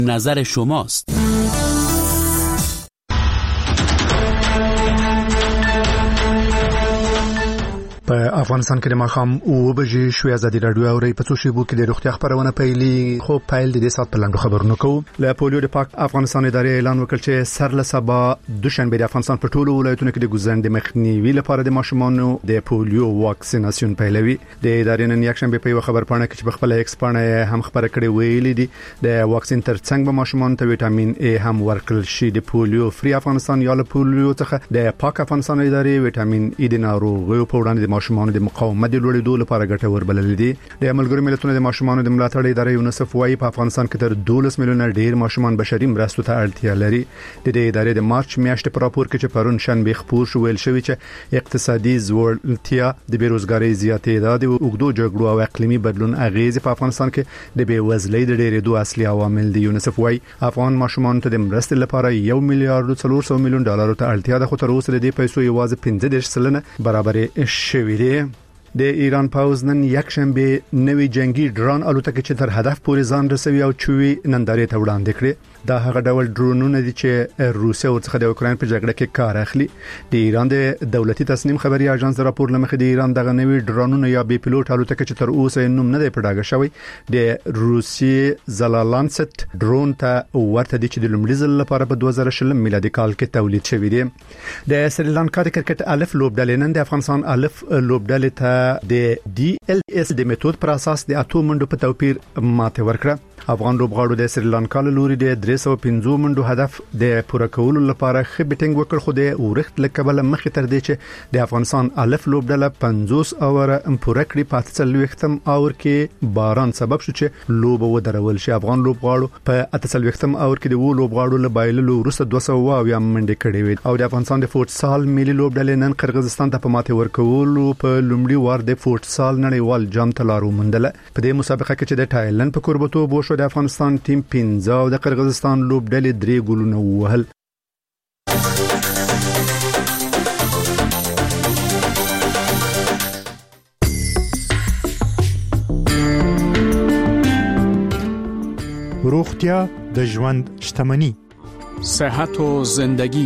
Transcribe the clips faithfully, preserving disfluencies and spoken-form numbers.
نظر شماست. په افغانستان کې د ماښام اوه بجې شوې ازادي راډیو اوري په څو شیبو کې د روغتیا خبرونه پیلي خو پیل د دې سات په لاندې خبرونه کوو. له پولیو د پاک افغانستان ادارې اعلان وکړ چې سر له سبا دوشنبه د افغانستان په ټولو ولایتونو کې د ګوزن د مخنیوي لپاره د ماشومانو د پولیو واکسیناسیون پیلوي. د ادارې نن یک شنبه په یو خبر پاڼه کې چې په خپل ایکس پاڼه هم خبره کړې ویلې دي د واکسین ترڅنګ به ماشومان ته وټامین ای هم ورکړل شي. د پولیو فری افغانستان یا له پولیو څخه د پاک افغانستان ادارې وټامین ای د ناروغیو په وړاندې د ماشومانو د مقاومت لوړېدو لپاره ګټور بلل دي. د ملګرو ملتونو د ماشومانو د ملاتړ ادارې یونیسف وايي په افغانستان کې تر دولس میلیونه ډیر ماشومان بشري مرستو ته اړتیا لري. د دې ادارې د مارچ میاشتې په راپور کې چې پرون شنبه خبر شو ویل شوی چې اقتصادي ځوړتیا د بیروزګاری زیاتېدا د اوږدو جګړو او اقلیمي بدلون اغیز په افغانستان کې د بیوزلۍ د ډېرېدو اصلي عوامل دي. یونیسف وايي افغان ماشومان ته د مرستې لپاره یو میلیارډ څلور سوه میلیون ډالر ته اړتیا ده خو تر اوسه د دې پیسو یوازې پنځه دېرش سلنه برابرې شوې دي. د ایران پاوز نن یک شنبه نوې جنگي ډرون الوتکه چې تر هدف پورې ځان رسوي او چوي نندارې ته وړاندې کړي. دا هغه ډول ډرونونه دي چې روسیا ورڅخه د اوکرين په جګړه کې کار اخلي. د ایران د دولتي تصنیم خبري اژانس راپور لمخې د ایران دغه نوې ډرونونه یا بي پيلوټ الوتکه چې تر اوسه نوم نه دی پړاګه شوی د روسي زلالانست ډرون ته ورته دي چې د لومړي ځل لپاره په دوه زره شل میلادي کال کې تولید شوی دی. د سریلانکا د کرکټ الف لوبډلې نن د افغانستان الف لوبډلې ته د ډي ال اس د میتود پر اساس د اته منډو په توپیر ماته ورکړه. افغان لوبغاړو د سریلانکا له لوري د درې سوه پنځه منډو هدف د پوره کولو لپاره ښه بیټینګ وکړ خو د ورښت لکبل مخې تر دې چې د افغانستان الف لوبډله پنځوس اوره پوره کړی پاتې څلوېښتم اور کې باران سبب شو چې لوب ودرول شي. افغان لوبغاړو په اته څلوېښتم اور کې د وو لوبغاړو له بایللو وروسته دوه سوه اویا منډې کړې وې او د افغانستان د فوټسال ملي لوبډلې نن قرغیزستان ته په ماته ورکولو په لومړي وار د فوټسال نړیوال جام ته لارو موندله. په دې مسابقه کې چې د تایلند په کوربتو بو شو د افغانستان ټیم پنځه او د قرغیزستان لوبډلې درې ګولونه وهل. روغتیا د ژوند شتمني. صحت و زندگی.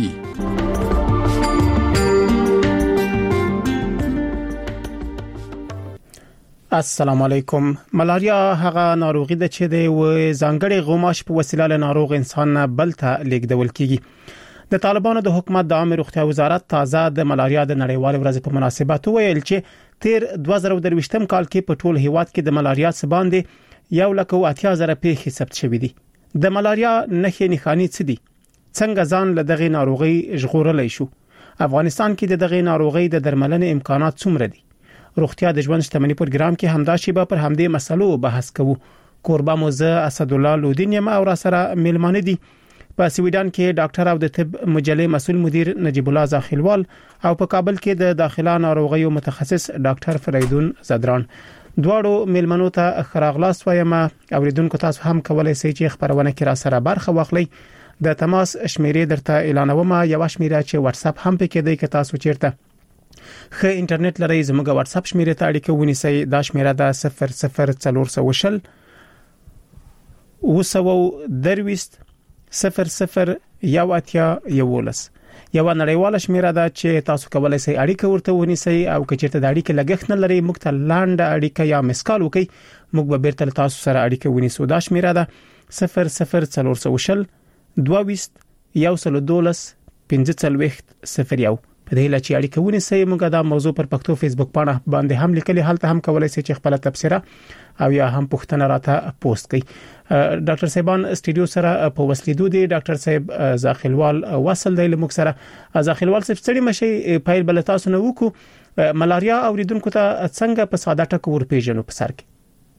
السلام علیکم. ملاریا هغه ناروغي ده چې د ځانګړي غوماش په وسیله له ناروغ انسان نه بل ته لیږدول کیږي. د طالبانو د حکومت د عامه روغتیا وزارت تازه د ملاریا د نړیوال ورځ په مناسبت ویل چې تیر دوه زره درویشتم کال کې په ټول هیواد کې د ملاریا سباندې یو لک او اتیا زره پیښې ثبت شوې دي. د ملاریا نښې نښانې څه دي؟ څنګه ځان له دغه ناروغي ژغورلای شو؟ افغانستان کې د دغه ناروغي د درملنې امکانات څومره دي؟ روغتیا د ژوند شتمنۍ پروګرام کې همدا شیبه پر همدې مسلو بحث کوو. قربا موزه اسد الله لودین یم او را سره ملمانه دي په سویډن کې ډاکټر او د طب مجلې مسؤل مدیر نجیب الله زاخیلوال او په کابل کې د داخله ناروغیو متخصص ډاکټر فریدون زدران. دواړو ملمنو ته خراغلاس وایم. اوریدونکو تاسو هم کولای شئ چې خبرونه کې را سره برخه واخلئ. د تماس شمیرې درته اعلانوم. یو شمیره چې واتس اپ هم پکې دی که تاسو چیرته خه انټرنیټ لري زموږ واتس اپ شمیرې ته اړیکه ونیسئ. دا شمیره ده صفر صفر څلور سوه شل اوه سوه درویست صفر صفر یو اتیا یولس. یو نړیواله شمیره ده چې تاسو کولای شئ اړیکه ورته ونیسئ او که چیرته د اړیکې لګښت نه لري موږ ته لاندې اړیکه یا مسکال وکړئ موږ به بیرته تاسو سره اړیکه ونیسو. دا شمیره ده صفر صفر څلور سوه شل دوه ویشت یو سل دولس پنځه څلوېښت صفر یو. په دې لچې اړیکه ونیسئ. موږ دا موضوع پر پښتو فیسبوک باندې باندې هم لیکلي هلته هم کولای شئ چې خپل تبصره او یا هم پوښتنه راته پوسټ کړئ. ډاکټر صاحبان استودیو سره په وسلیدو دي. ډاکټر صاحب زاخیلوال وصل دی لموږ سره. زاخیلوال صاحب ستړي مشي پایل بل تاسو نه وکړو. ملاریا اوریدونکو ته څنګه په ساده ټکو ورپېژنو په سر کې؟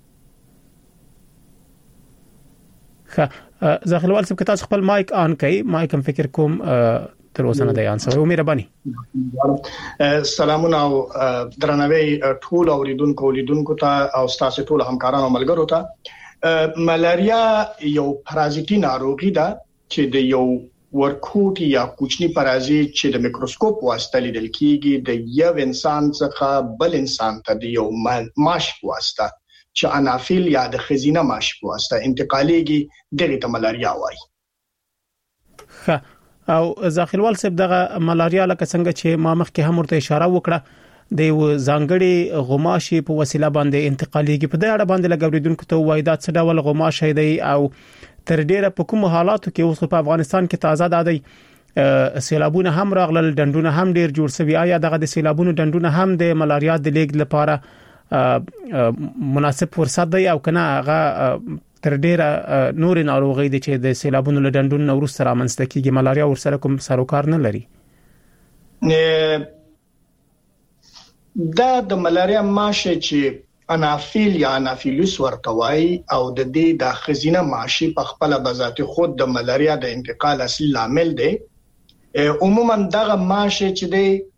ښه زاخیلوال صاحب که تاسو خپل مایک آن کړئ. مایک هم فکر کوم تر اوسه نه دی انسر. مهرباني. سلامونه او درناوی ټول اوریدونکو لیدونکو ته او تاسو ټول همکارانو ملګرو ته. ملاریا یو پرازیتي ناروغي ده چې د یو ورکوټي یا کوچني پرازیت چې د میکروسکوپ واسطه لیدل کیږي د یو انسان څخه بل انسان ته د یو ماش واسطه چې انافیل یا د خزینه ماش په واسطه انتقالېږي دغه ته ملاریا وایي. او ځاخلوال صاحب دغه ملاریا لکه څنګه چې ما مخکې هم ورته اشاره وکړه د ځانګړي غوماشي په وسیله باندې انتقالېږي. په دې اړه باندې لګوریدونکو ته وایي دا څه ډول غوماشي دی او تر ډیره په کوم حالاتو کې اوس په افغانستان کې تازه دادي سیلابونه هم راغلل، ډنډونه هم ډیر جوړ شوي. آیا دغه د سیلابونو ډنډونه هم د ملاریا د لیږد لپاره مناسب فرصت دی او کنه هغه تر ډیره نور ناروغي دي چې د سیلابونو له ډنډونو وروسته رامنځته کیږي ملاریا ورسره کوم سروکار نه لري؟ دا د ملاریا ماشه چې انافیل یا انافیلوس ورته وایي او د دې د خزینه ماشي په خپل بذات خود د ملاریا د انتقال اصلي عامل دی. عموما دغه ماشه چې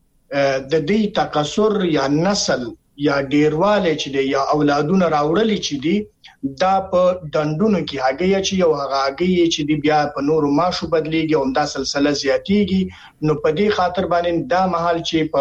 دی د دې تکثر یا نسل یا ډیرواله چې دی یا اولادونه راوړل چې دی دا په دندونو کې هغه چې یو هغه هغه چې دی بیا په نورو ماشو بدلیږي او دا سلسله زیاتیږي. نو په دې خاطر باندې دا محل چې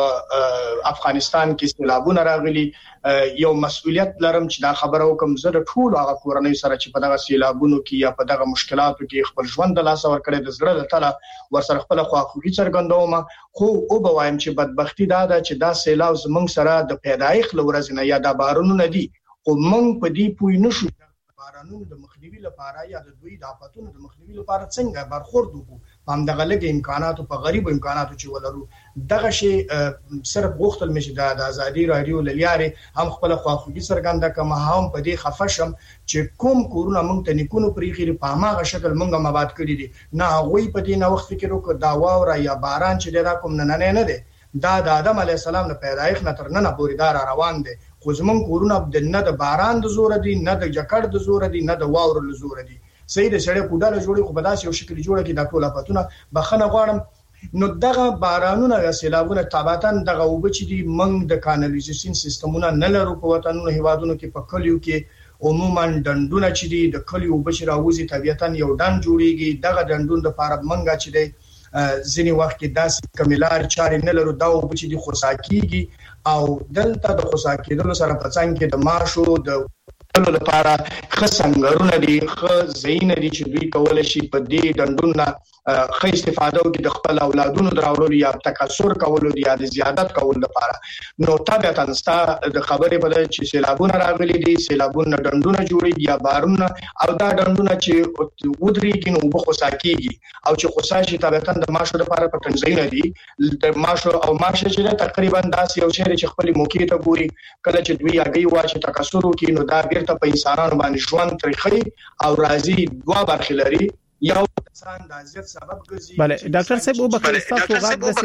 په افغانستان کې سیلابونه راغلي یو مسؤلیت لرم چې دا خبره وکم زه ټول هغه کورنۍ سره چې په دغه سیلابونو کې یا په دغه مشکلاتو کې خپل ژوند د لاس ور کړی د زړه له تله ورسره خپل خواخوږي څرګندوم. خو او به وایم چې بدبختی دا ده چې دا سیلاب زمونږ سره د پیدایښت لورځ نه یا د بارونو ندي خو مونږ په دې پوی نشو بارانونو د مخنیوي لپاره یا د دوی د آفاتونو د مخنیوي لپاره څنګه برخورد وکړو. هم دغه لږ امکاناتو په غریب امکاناتو چې ولرو دغه شی صرف غوښتل مشه د ازادي رادیو للیارې هم خپل خواخوږي څرګنده کوم هم په دې خفشم چې کوم کورونه مونږ ته نیکونو پریخي په هغه شکل مونږه مباد کړی دي نه هغه په دې نو وخت فکر وکړ دا واوره یا باران چې دا کوم نه نه نه دی دا د آدم علی السلام نه پیدایښت نه تر نن پورې دا روان دي. خو زمون کورونه د نه د باران د زور دي نه د جکړ د زور دي نه د واور د زور دي. سید سړی کوډاله جوړي خو بداسي یو شکل جوړه کی د ټول افتونه بخنه غواړم. نو دغه بارانونه یا سیلابونه تابعتن دغه وبچ دي منګ د کانالیزیشن سیستمونه نه لرو په وطنونو هیوادونو کې په کلیو کې عموما ډنډونه چې دي د کلیو وبچ راوځي طبيعتن یو ډنډ جوړيږي. دغه ډنډون د لپاره منګه چې دی ځینی وخت کې داسې کمیلار چارې نه لرو دا وبچ دي خوساکیږي او دلته د خوساکیدلو سره په څنګه کې د ماشو د ټولو لپاره خسنګرونه دي خ زین دي چې دوی کول شي په دې ډنډونه خې استفاده وکړي د خپل اولادونو دراوړلو یا تکثر کولو یا د زیادت کولو لپاره. نو طبيعتاً ستا د خبرې په لړ چې سیلابونه راغلي دي سیلابونه ډنډونه جوړي یا بارونه او دا ډنډونه چې ودرېږي نو په خوساکیږي او چې خوساشي طبيعتاً د ماشو لپاره په تنظیم دي د ماشو او ماشه چې تقریبا داسې یو شی چې خپل موقع ته ګوري کله چې دوی هغه واچ تکثر وکړي نو دا بیرته په انسانانو باندې ژوند ترخی او راځي دوا برخې لري یو انسان د عزت سبب ګرځي. بله ډاکټر صاحب او بخیر تاسو غږ د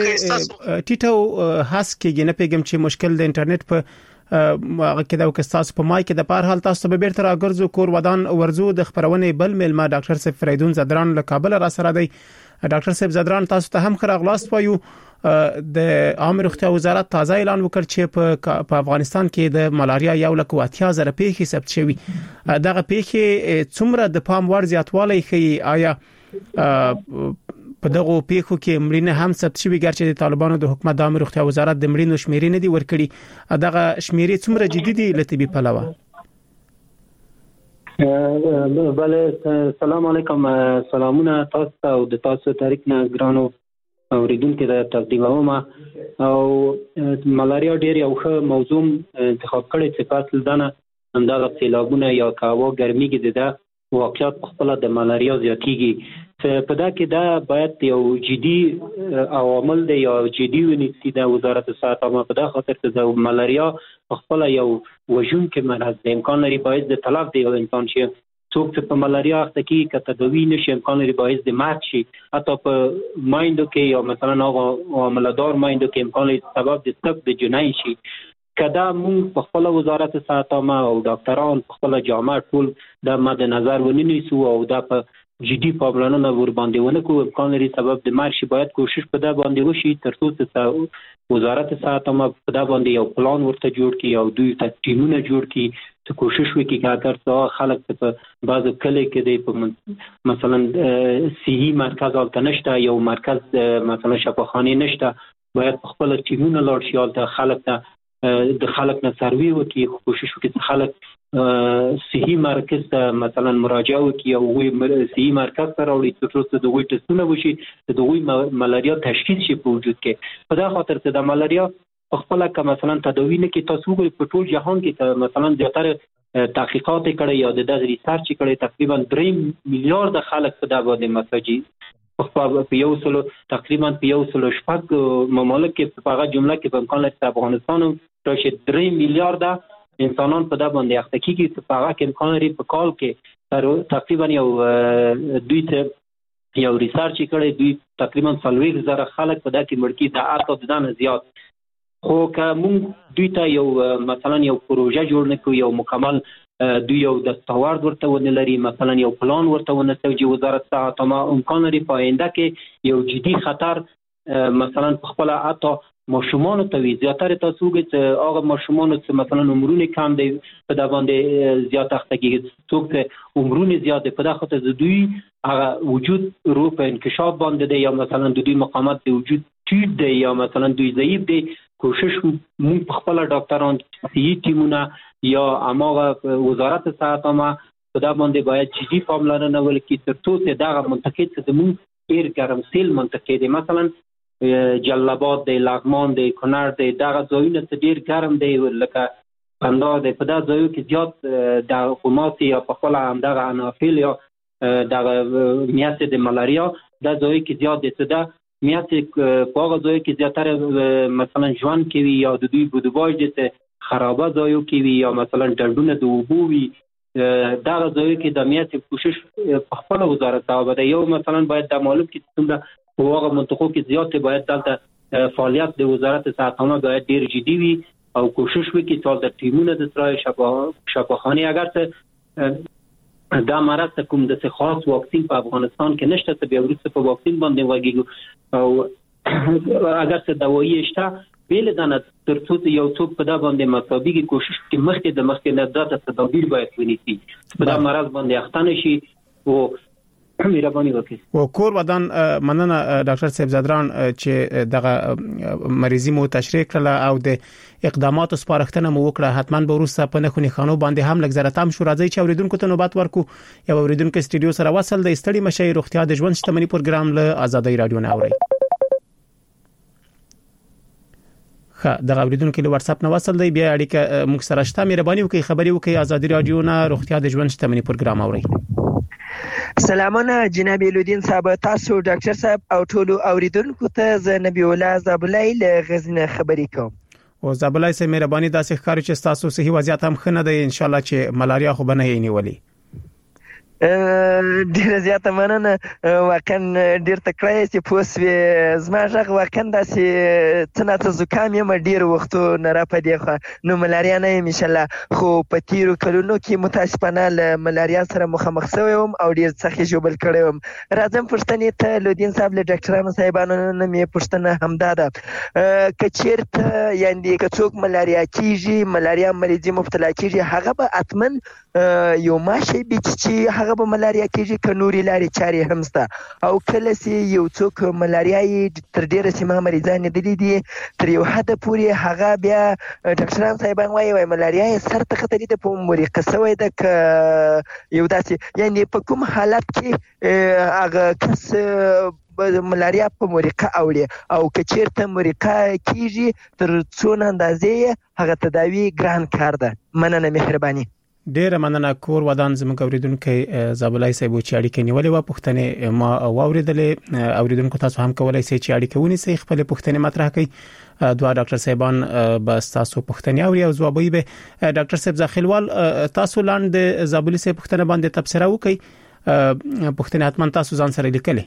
ټیټو هاس کې نه پیګم چې مشکل د انټرنیټ په هغه کې دا وکستاس په مای کې د پار حال تاسو به بیرته راګرځو کور ودان ورزو د خبرونه بل ملما ډاکټر صاحب فریدون زدران له کابل را سره دی. ډاکټر صاحب زدران تاسو ته هم خراغلاست وایو. د عامه روغتیا وزارت تازه اعلان وکړ چې په افغانستان کې د ملاریا یو لک اتیا زره پیښې ثبت شوي. دغه پیښې څومره د پام وړ زیاتوالی ښیي؟ آیا په دغه پیښو کې مړینه هم ثبت شوي ګرچې د طالبانو د حکومت د عامه روغتیا وزارت د مړینو شمیرې نه دي ورکړي؟ دغه شمیرې څومره جدي دي له طبي پلوه؟ بله سلام علیکم. سلامونه تاسو ته او د تاسو تاریخ نه ګرانو اوریدونکو ته تقدیموم. او ملاریا ډیر یو ښه موضوع انتخاب کړی چې فصل دنه همدغه سیلابونه یا هوا ګرميږي د واقعیت په خپل د ملاریا زیاتیږي. په دا کې دا باید یو جدي عوامل دی یا جدي ونیسي د وزارت صحت عامه په دا خاطر چې د ملاریا په خپل یو وژونکي مرض د امکان لري باعث د تلف دی یو انسان شي. څوک چې په ملاریا اخته کې که تداوی نشي امکان لري باعث د مرګ شي. حتی په مایندو کې یا مثلا هغه عملدار مایندو کې امکان لري سبب د تک د جنای شي. کدا مونږ په خپل وزارت صحت عامه او ډاکټران په خپل جامعه ټول د مد نظر ونیسو او دا په جدي پاملرنه ور باندې ونه کو امکان لري سبب د مرګ شي. باید کوشش په دا باندې وشي تر څو چې وزارت صحت عامه په دا باندې یو پلان ورته جوړ کړي او دوی ته ټیمونه جوړ کړي ته کوشش وکړي چې اگر څو خلک په بعضو کلی کې دی مثلا صحي مرکز البته نشته یو مرکز مثلا شفاخانه نشته باید خپل ټیمونه لاړ شي البته خلک ته د خلک نه سروي وکي کوشش وکړي خلک صحي مرکز ته مثلا مراجعه وکړي او وي صحي مرکز ته راوړي چې تاسو د وې ټسټونه وشي د دوی ملاریا تشخیص شي په وجود کې په دا خاطر چې د ملاریا خپل که مثلا تداوی نه کې تاسو وګورئ په ټول جهان کې مثلا زیاتره تحقیقات کړي یا د دغه ریسرچ کړي تقریبا درې میلیارډ خلک په دا باندې مساجي په یو سلو تقریبا په یو سلو شپږ ممالک کې په هغه جمله کې په امکان لري افغانستان راشه درې میلیارډ انسانان په دا باندې اخته کیږي چې په هغه کې امکان لري په کال کې تقریبا یو دوی ته یو ریسرچ کړي دوی تقریبا څلوېښت زره خلک په دا کې مړ کیږي د اته دانه زیات خو که موږ دوی ته یو مثلا یو پروژه جوړ نکړو یو مکمل دوی یو دستاورد ورته ونه لري مثلا یو پلان ورته ونه توجي وزارت ته ما امکان لري په آینده کې یو جدي خطر مثلا په خپل اته ماشومان ته وی زیاتره تاسو چې هغه ماشومان چې مثلا عمرونه کم دي په دا باندې زیات اختګي څوک عمرونه زیات په دا خاطر د دوی هغه وجود رو په انکشاف باندې دی یا مثلا د دوی مقامات د وجود ټیټ دی یا مثلا دوی ضعیف دی کوشش مون په خپل ډاکټران صحي ټیمونه یا اماغه وزارت صحت ما په دا باندې باید جدي پاملرنه وکړي تر څو چې دا منطقه چې مون ډیر ګرم سیل منطقه دی مثلا جلبات دی لغمان دی کنړ دی دغه ځایونه چې ډیر ګرم دی لکه قندهار دی په دا ځایو کې زیات د حکومت یا په خپل همدغه انافیل یا دغه میاشتې د ملاریا دا ځایو کې زیات دي چې دا میاشتې په هغه ځایو کې زیاتره مثلا ژوند کوي یا د دوی بودباج دي چې خرابه ځایو کې وي یا مثلا ډډونه د اوبو وي دغه ځایو کې د میاشتې کوشش په خپل وزارت ته وبده یو مثلا باید د معلوم کې څومره په هغه منطقو کې زیات باید دلته فعالیت د وزارت صحت باید ډیر جدي وي او کوشش وکړي چې د ټیمونو د سره شفاخانه اگر څه دا مرض کوم د خاص واکسین په افغانستان کې نشته چې بیا ورته په واکسین باندې وګیږو او اگر څه دوايي شته بیل دانه تر څو یو څوک په دا باندې مطابقي کوشش کوي مخکې د مخکې نه د تدابیر باید ونیسي په دا مرض باندې اختانه شي او مهرباني وکړئ. و کور ودان مننه ډاکټر صاحب زادران چې دغه مریضي مو تشریح کړل او د اقداماتو سپارښتنه مو وکړه حتما به وروسته په نخونی خانو باندې هم لږ زره تام شو راځي چې اوریدونکو ته نوبت ورکو یا اوریدونکو استودیو سره وصل د استړي مشي روغتیا د ژوند شتمنۍ پروګرام له آزادۍ رادیو نه اوري. خا د اوریدونکو له واتس اپ نه وصل دی بیا اړیکه موږ سره شته مهرباني وکړئ خبري وکړئ آزادۍ رادیو نه روغتیا د ژوند شتمنۍ پروګرام اوري. سلامونه جناب الودین صاحب تاسو ډاکټر صاحب او ټول اوریدونکو ته ز نبی الله زابلای له غزنه خبري کوم. او زابلای سه مهرباني داسې ښکاري چې تاسو صحي وضعیت هم خنه دی ان شاء الله چې ملاریا خو بنه یې نیولې. ډیر زیاته مننه واقعا ډیر تکړه چې پوسوي زما ژغ واقعا داسې څنګه زکام یم ډیر وختو نه را پدې خو نو ملاریا نه ان شاء الله خو په تیرو کلونو کې متاسفانه له ملاریا سره مخامخ شوم او ډیر څخه جوړل کړم. راځم پښتنې ته لودین صاحب له ډاکټرانو صاحبانو نه مې پښتنه همدا ده کچیرته یعنی که څوک ملاریا کیږي ملاریا مریضي مبتلا کیږي هغه به اتمن یو ماشه چې هغه به ملاریا کیږي ک نوري لاري چاري همسته او کله سي یو څوک ملاریا تر ډیره سیمه مریضان دي دي تر یو حد پورې هغه بیا ډاکټران صاحبان وایي وای ملاریا سر ته خطرې ده په مریقه سوې ده ک یو داسې یعنی په کوم حالت کې هغه کس ملاریا په مریقه اوړي او کچیرته مریقه کیږي تر څونه اندازې هغه تداوی ګران کار ده. مننه مهرباني. ډیر مننه کور ودان زموږ اوریدونکو زابلای صاحب چې اړیکې نیولې و پښتنې ما اوریدلې اوریدونکو تاسو هم کولای شئ چې اړیکه ونیسئ خپل پښتنې مطرح کړئ دوا ډاکټر صاحبان بس تاسو پښتنې اوري او ځوابي به ډاکټر صاحب ځخیلوال تاسو لاندې زابلي صاحب پښتنه باندې تبصره وکړئ پښتنې حتمان تاسو ځان سره لیکلې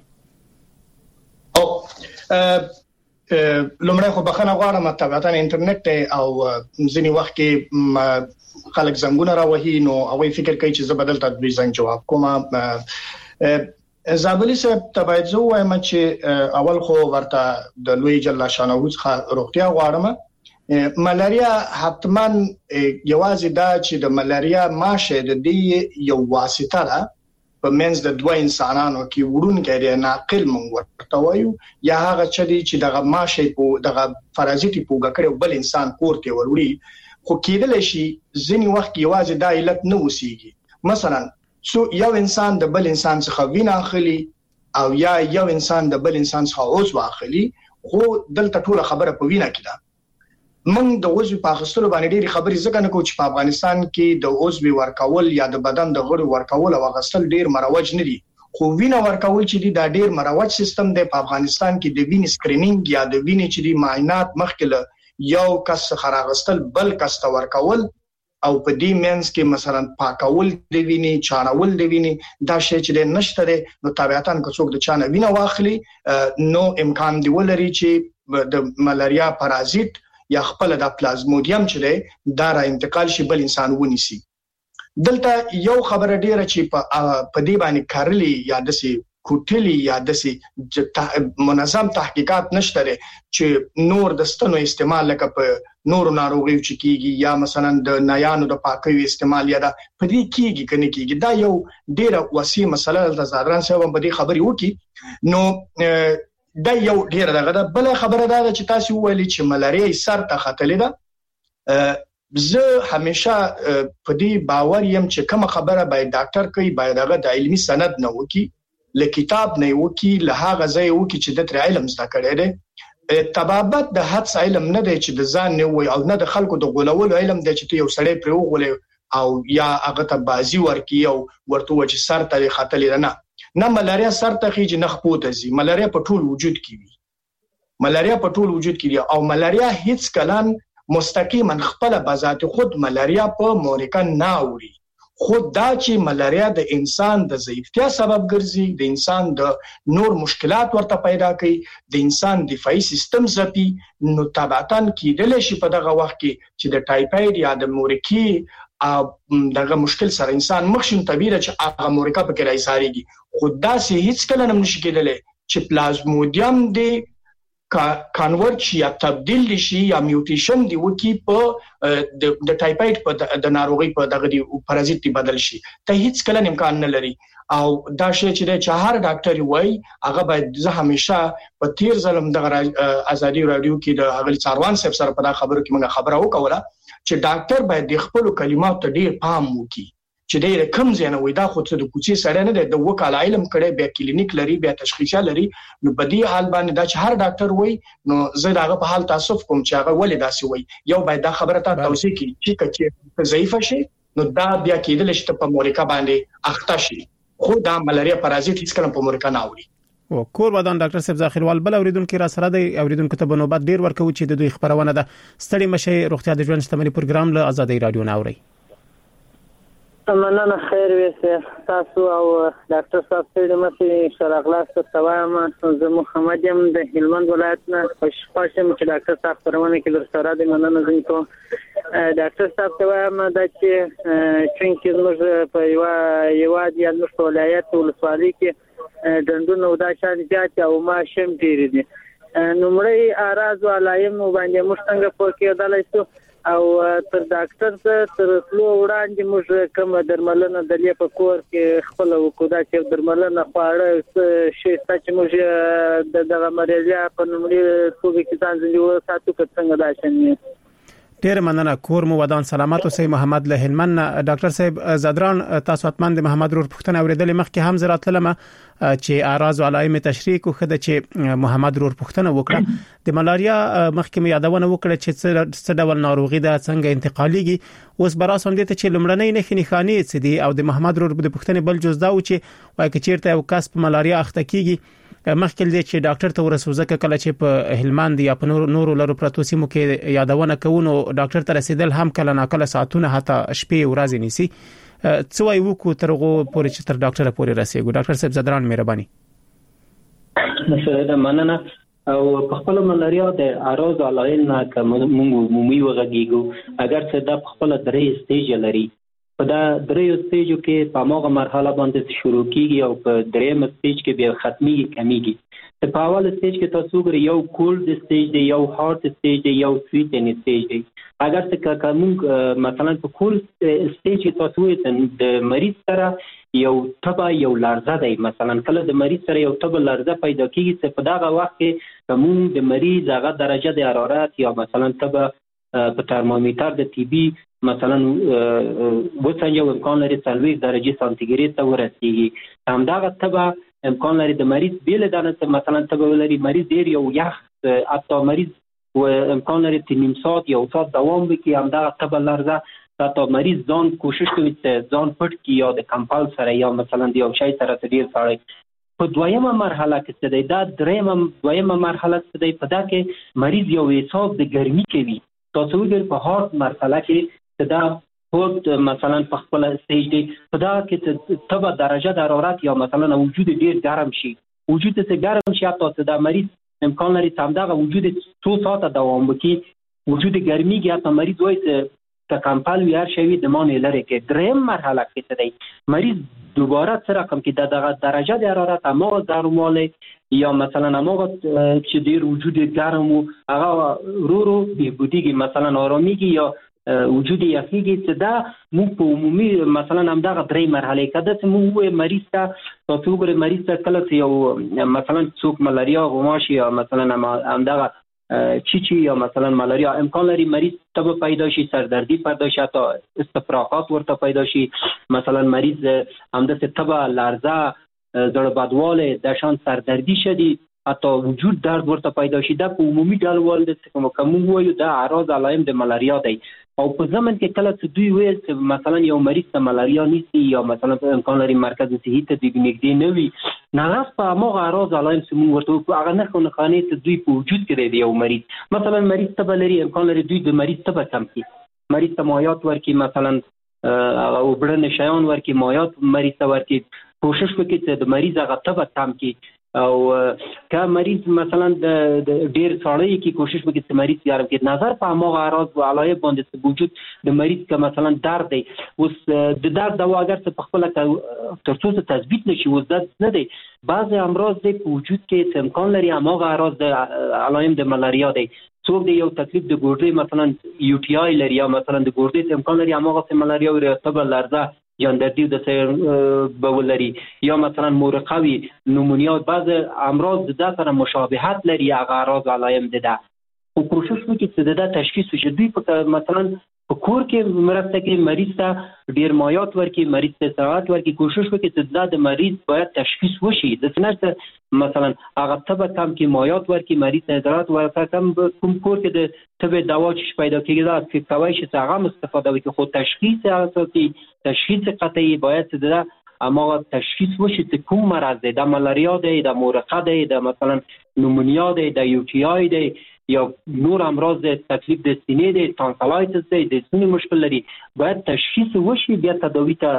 او لمړی خو بخښنه غواړم طبعا انټرنیټ او ځینی وخت کې خلک زنګونه راوهي نو هغه فکر کوي چې زه بدل تدبیر زنګ جواب کوم. زابلی صاحب تبعید زو وایم چې اول خو ورته د لوی جل شانه څخه روغتیا غواړم. ملاریا حتما یوازې دا چې د ملاریا ماشه د دې یو واسطه ده په منځ د دوه انسانانو کې وړونکی دی ناقل مونږ ورته وایو یا هغه چې دغه ماشه په دغه پارازیت پوګه کړو بل انسان کوړته وروړي خو کېدل شي ځینی وخت یوازې د علت نه وسیږي مثلا سو یو انسان د بل انسان څخه وینه اخلي او یا یو انسان د بل انسان څخه عضو اخلي خو دلته ټول خبره په وینه کې ده من د عضو په اخستلو باندې ډېری خبرې ځکه نه کوم چې په افغانستان کې د عضو ورکول یا د بدن د غړو ورکول او اخستل ډېر مروج نه دي خو وینه ورکول چې دی دا ډېر مروج سیستم دی په افغانستان کې د وینې سکرینینګ یا د وینې چې دی معاینات مخکې یو کس خراغستل بل کس ته ورکول او په دې مینس کې مثلا پاکول د وینې چاڼول د وینې دا شی چې نشته دی نو طبيعتاً که څوک د چانه وینه واخلي نو امکان دی ولري چې د ملاریا پارازیت یا خپل د پلازمودیم چې دی دا را انتقال شي بل انسان ونیسي دلته یو خبره ډیره چې په دې باندې کارلی یا دسي کوټلی یا دسي منظم تحقیقات نشته چې نور د ستنو استعمال لکه په نور ناروغیو چې کیږي یا مثلا د نایانو د پاکوي استعمال یا د پدې کیږي کني کیږي دا یو ډیره وسیع مسله د زادران صاحب په دې خبري وکي نو دا یو ډیره دغه بل خبره ده چې تاسو ویلي چې ملاریا سر ته خطلې ده زه همیشه په دې باور یم چې کوم خبره باید ډاکټر کوي باید هغه د علمي سند نه وکي له کتاب نه وکي له هغه ځای وکي چې د تر علم زده کړی دی تبابت د حدس علم نه دی چې د ځان نه وي او نه د خلکو د غولولو علم دی چې یو سړی پر وغولې او یا هغه ته بازی ورکی او ورته و چې سر ته خطلې نه نه ملاریا سر ته خيږي نه خپوته زی ملاریا په ټول وجود کې وي ملاریا په ټول وجود کې دی او ملاریا هیڅ کلان مستقیما خپل بذات خود ملاریا په مورکه نه اوري خود دا چې ملاریا د انسان د ضعیفتیا سبب ګرځي د انسان د نور مشکلات ورته پیدا کوي د انسان دفاعي سیستم زپي نو تبعتن کېدل شي په دغه وخت کې چې د ټایپاید یا د مورکی او دغه مشکل سره انسان مخشن طبيعه چې هغه مورکا په کې راځيږي خدا سي هیڅ کله نه نشي کېدلی چې پلازمودیم دی کانورټ یا تبدیل شي یا میوټیشن دی وکي په د ټایپاید په د ناروغي په دغه دی پارازیت دی بدل شي ته هیڅ کله امکان نه لري او دا شی چې د چهار ډاکټر وای هغه باید زه همیشه په تیر ظلم د ازادي رادیو کې د هغه څاروان صاحب سره په خبرو کې موږ خبره وکوله چې ډاکټر باید د خپل کلماتو ته ډیر پام وکړي چې ډیر کم ځنه وای دا خو څه د کوڅې سره نه د وکاله علم کړي بیا کلینیک لري بیا تشخیصا لري نو بدی حال باندې دا چې هر ډاکټر وای نو زه داغه په حال تاسف کوم چې هغه ولې داسي وای یو باید دا خبره ته توصیه کړي چې کچې ضعیف شي نو دا بیا کېدل چې په مورکا باندې اخته شي خو دا ملاریا پارازیت هیڅ کله په مورکا نه اوري او کور ودان ډاکټر صاحب ذاخروال بل اوریدونکو را سره دی اوریدونکو ته بنوبت ډیر ورکو چې د دوی خبرونه ده ستړي مشه روغتیا د ژوند شتمنۍ پروګرام له ازادي رادیو نه اوري مننه خیر وسه تاسو او ډاکټر صاحب ستړي مشه شرغلاس توایم زه محمد يم د هلمند ولایت نه خوشحالم چې ډاکټر صاحب پرونه کې در سره دی مننه زه کوم ډاکټر صاحب توایم د چې چې موږ په یو یو دی د ولایت ولسوالۍ کې دندونو دا شان زیات او ما شم ډیر دي نمړی اراز علایم باندې مشتنګ پکې دلای شو او تر ډاکټر ته تر ټولو وړاندې موږ کوم درملنه د لې په کور کې خپل وکړه چې درملنه خواړه شي چې موږ د دغه مریضیا په نمړي توګه کې ځان ځنیو ساتو څنګه دا شنه ډیر مننه کور مو ودان سلامات اوسئ محمد له هلمند ډاکټر صاحب زادران تاسو اتمن د محمد رور پښتنه اوریدلې مخکې هم زرات لمه چې اراز علایم تشریح کو خده چې محمد رور پښتنه وکړه د ملاریا مخکې یادونه وکړه چې څه ډول ناروغي ده څنګه انتقاليږي اوس براسم دي ته چې لمړنۍ نه خنيخاني څه دي او د محمد رور د پښتنه بل جز دا و چې وای کچیرته یو کس په ملاریا اخته کیږي مخکې دې چې ډاکټر ته ورسوځه کله چې په هلمند یا په نور نورو لرو پروتو سیمو کې یادونه کوونو ډاکټر ته رسیدل هم کله ناکله ساعتونه حتی شپې ورځې نیسي څه وایي وکړو ترغه پورې چې تر ډاکټر پورې رسیدو ډاکټر صاحب زدران مهرباني مثلا مننه او په خپل ملاریا د اراز علایم نه کوم موږ مومي وغږیږو اگر څه د خپل درې سټیج لري په دا دریو سټیجو کې په هغه مرحله باندې شروع کیږي او په دریم سټیج کې بیا ختميږي کمیږي. په اول سټیج کې تاسو ګورئ یو کولډ سټیج دی، یو هارت سټیج دی، یو سویټن سټیج دی. اگر څه کوم مثلا په کولډ سټیج کې تاسو وایئ د مریض سره یو تبه یو لرزه دی، مثلا کله د مریض سره یو تبه لرزه پیدا کیږي چې په دغه وخت کې کوم د مریض هغه درجه د حرارت یا مثلا تبه په ترمامیتر د ټي بي مثلا وسنجو امکان لري څلوېښت درجه سانتیګریډ ته ورسیږي. همدغه تبه امکان لري د مریض بیل دانه مثلا تبه ولري، مریض ډیر یو یخ حتی مریض و امکان لري چې نیم ساعت یو ساعت دوام وکړي، همدغه تبه لرزه حتی مریض ځان کوشش کوي چې ځان پټ کړي یا د کمپل سره یا مثلا د یو شی سره ډیر ساړی. په دویمه مرحله کې څه دی، دا دریمه دویمه مرحله څه دی، په دا کې مریض یو احساس د ګرمي کوي. تاسو وګورئ په هارت مرحله کې دا خود مثلا په خپل سټیج دی، په دا کې تبه درجه د حرارت یا مثلا وجود ډیر ګرم شي، وجود څه ګرم شي حتی دا مریض امکان لري چې همدغه وجود څو ساعته دوام وکړي، وجود ګرمیږي حتی مریض وایي چې که کمپل وي هر شی د مان لري کې. دریم مرحله کې څه دی، مریض دوباره څه رقم کې دغه درجه د حرارت هماغه ګرموالی یا مثلا هماغه چې ډیر وجود ګرم و هغه رو رو بهبودیږي، مثلا آرامیږي یا وجود یخیږي. چې دا موږ په عمومي مثلا همدغه درې مرحله کې ده چې موږ وایو مریض ته تاسو وګورئ مریض ته کله چې یو مثلا څوک ملاریا غوماشي یا مثلا همدغه چیچی یا مثلا ملاریا امکان لري مریض تبه پیدا شي، سردردی پیدا شي، حتی استفراغات ورته پیدا شي، مثلا مریض همداسې تبه لرزه زړه بدواله د شان سردردی شدید حتی وجود درد ورته پیدا شي. دا په عمومي ډول ول د کوم کوم وایو دا اعراض علایم د ملاریا دی. او په زمن کې کله چې دوی ویل چې مثلا یو مریض ته ملاریا نیسي یا مثلا امکان لري مرکز صحي ته د نږدې نه وي، ناغاز په هغه اعراض علایم چې موږ ورته هغه نه خو نه خانې چې دوی په وجود کې دی یو مریض، مثلا مریض تبه لري امکان لري دوی د مریض تبه کم کړي، مریض ته مایات ورکړي، مثلا هغه وبړنې شیان ورکړي، مایات مریض ته ورکړي، کوشش وکړي چې د مریض هغه تبه کم کړي. او که مریض مثلا د ډیر ساړی کې کوشش وکړي چې مریض ګرم کړي، نظر په هغه اعراض او علایق باندې وجود د مریض که مثلا درد دی، اوس د درد دوا اگر څه په خپل تر څو تثبیت نشي اوس درد نه دی، بعض امراض دی په وجود کې امکان لري هغه اعراض د علائم د ملاریا دی. څوک دی یو تکلیف د ګردې مثلا یو ټي آی لري یا مثلا د ګردې امکان لري هغه ملاریا او تبه لرزه جاندردی د سیر بول لري یا مثلا مورقوي نمونیا، بعض امراض د سره مشابهت لري هغه اعراض علایم ده. او کوشش وکړي چې دا تشخیص وشي. دوی په مثلا په کور کې مرسته کوي، مریض ته ډیر مایات ورکړي، مریض ته ساعت ورکړي، کوشش وکړي چې دا د مریض باید تشخیص وشي. د څنګه مثلا هغه تبه کم کې مایات ورکړي، مریض ته حضرات ورکړي، کم کوم کور کې د تبه دوا چې پیدا کېږي دا چې کوي چې هغه استفاده وکړي، خو تشخیص اساسي تشخیص قطعی باید دا اما تشخیص وشي چې کوم مرض دی، د ملاریا دی، د مورقه دی، د مثلا نمونیا دی، د یو ټي آی دی یا نور امراض دی، تکلیف د سینې دی، تانسلایتس دی، د سینې مشکل لري، باید تشخیص وشي بیا تداوی ته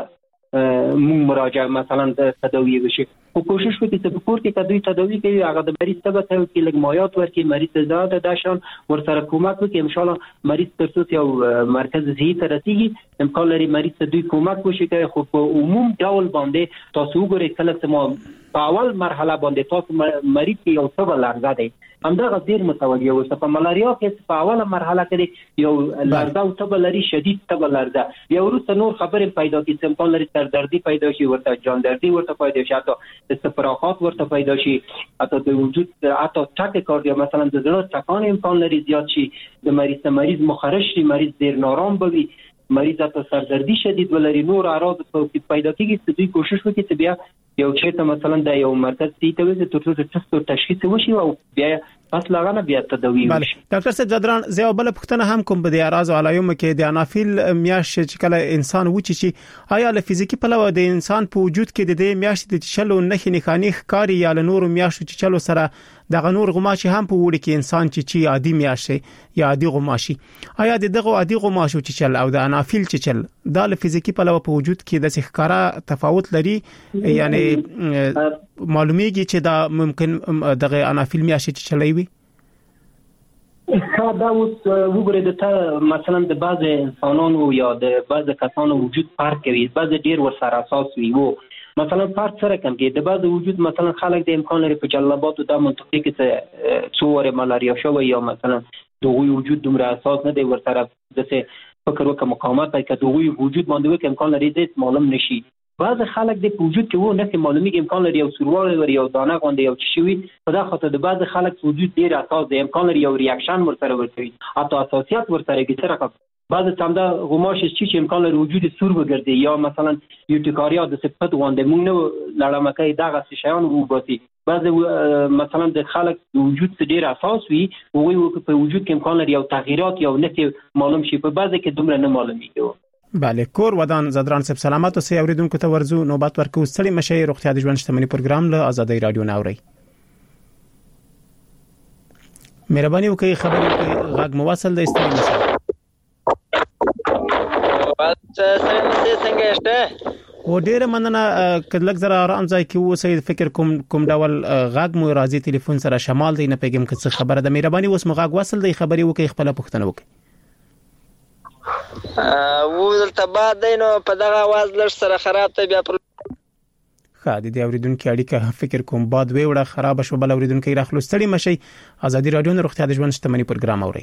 مون مراجعه مثلا د تداوی وشي. خو کوشش وکړي چې په کور کې تداوی تداوی کوي، هغه د مریض تبه ته کې لږ مایات ورکړي، مریض ته زیات د شان ورسره کومک وکړي، ان شاء الله مریض تر څو یو مرکز صحي ته رسیږي امکان لري مریض ته دوی کومک وشي کوي. خو په عموم ډول باندې تاسو وګورئ کله چې ما په اول مرحله باندې تاسو مریض کې یو څه لرزه دی همدغه ډیر متوجه اوسه. په ملاریا کې په اوله مرحله کې یو لرزه او تبه لري، شدید تبه لرزه، بیا وروسته نور خبرې پیدا کیږي، امکان لري سردردی پیدا شي، ورته جاندردی ورته پیدا شي، حتی استفراغات ورته پیدا شي، حتی د وجود حتی ټاک کاردیا مثلا د زړه ټکان امکان لري زیات شي، د مریض مریض مخرج شي، مریض ډیر نارام بوي، مریض ته سردردی شدید ولري، نور اعراض پیدا کیږي. چې دوی کوشش وکړي چې بیا یو چیرته مثلا د یو مرکز تی ته وځي تر څو چې تشخیص وشي او بیا پس لاغنه بیا تداوی وشي. بله ډاکټر صاحب جدران زه بل پختنه هم کوم به د اعراض او علایمو کې د انافیل میاش چې کله انسان وچی شي آیا له فزیکی په لور د انسان په وجود کې د دې میاش د چلو نه نخانی ښکاری یا له نور میاش چې چلو سره د غنور غماشي هم په وړي کې انسان چې چی عادي میاشي یا عادي غماشي، آیا د دغه عادي غماشو چې چل او د انافیل چې چل د فزیکی په لور په وجود کې د ښکارا تفاوت لري؟ یعنی معلومیږي چې دا ممکن دغه انافیل میاشي چې چلوي. دا اوس وګورئ د تا مثلا د بعض انسانانو یا د بعض کسانو وجود فرق کوي، بعض ډیر ورسره اساس وي. وو مثلا فرق سره کم کې د بعض وجود مثلا خلک د امکان لري په جلبات او د منطقې کې څو ور ملاریا شوی یا مثلا دوی وجود دومره اساس نه دی ورسره د فکر وکړه مقاومت کوي که دوی وجود باندې وکړي امکان لري د معلوم نشي. بعض خلک د وجود کې وو نه معلومیږي امکان لري یو سروال لري یو دانه غونډه یو چی شوی په دا خاطر د بعض خلک وجود ډیر اساس دی امکان لري یو ریاکشن ورسره ورکوي حتی اساسیت ورسره کې سره بعض تمدا غماش چې امکان لري وجود سور وګرځي یا مثلا یوټیکاریا د صفت غونډه مونږ نه لړمکه دغه شیان وګوري. بعض مثلا د خلک وجود ډیر اساس وي او وي په وجود کې امکان لري یو تغییرات یا نفي معلوم شي په بعض کې دومره نه معلومیږي. بله کور ودان زدران صاحب سلامات اوسئ اوریدونکو ته ورزو نوبت ورکو ستړي مشي روغتیا د ژوند شتمنۍ پروګرام له آزادۍ رادیو ناوري. مهرباني وکړئ خبرې وکړئ غږ مواصل د استړي مشي. واڅ څنګه څنګه شته و ډیره مننه کله زره آرام ځای کې اوسئ فکر کوم کوم ډول غږ مو راځي ټلیفون سره شمال دی نه پیګم که خبره د مهرباني اوس مغږ وصل دی خبرې وکړئ خپل پوښتنه وکړئ. و دلته بعد دینو په دغه आवाज لږ سره خراب ته بیا پر خادي دی اوریدونکو اړیکه فکر کوم بعد وی وړه خراب شو بل اوریدونکو راخلو ستړي مشي آزادي رادیو نه روغتیا د ژوند شتمنۍ پروګرام اوري.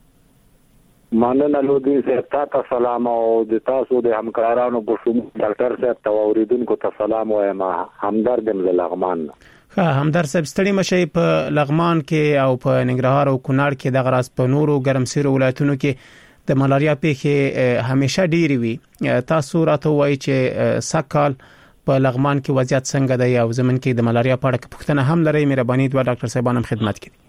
ماننه لودي سره تاسو سلام او د تاسو د همکارانو په شوم ډاکټر صاحب ته اوریدونکو ته سلام وایم همدرد د لغمان. ها همدرد صاحب ستړي مشي په لغمان کې او په ننګرهار او کونړ کې د غراس په نورو ګرمسیرو ولایتونو کې د ملاریا پیښې همیشه ډېری وي. تاسو راته وایي چې سکهال په لغمان کې وضعیت څنګه دی او زمون کې د ملاریا په اړه پوښتنه هم لري مهرباني دوه ډاکټر صاحبانو خدمت کوي.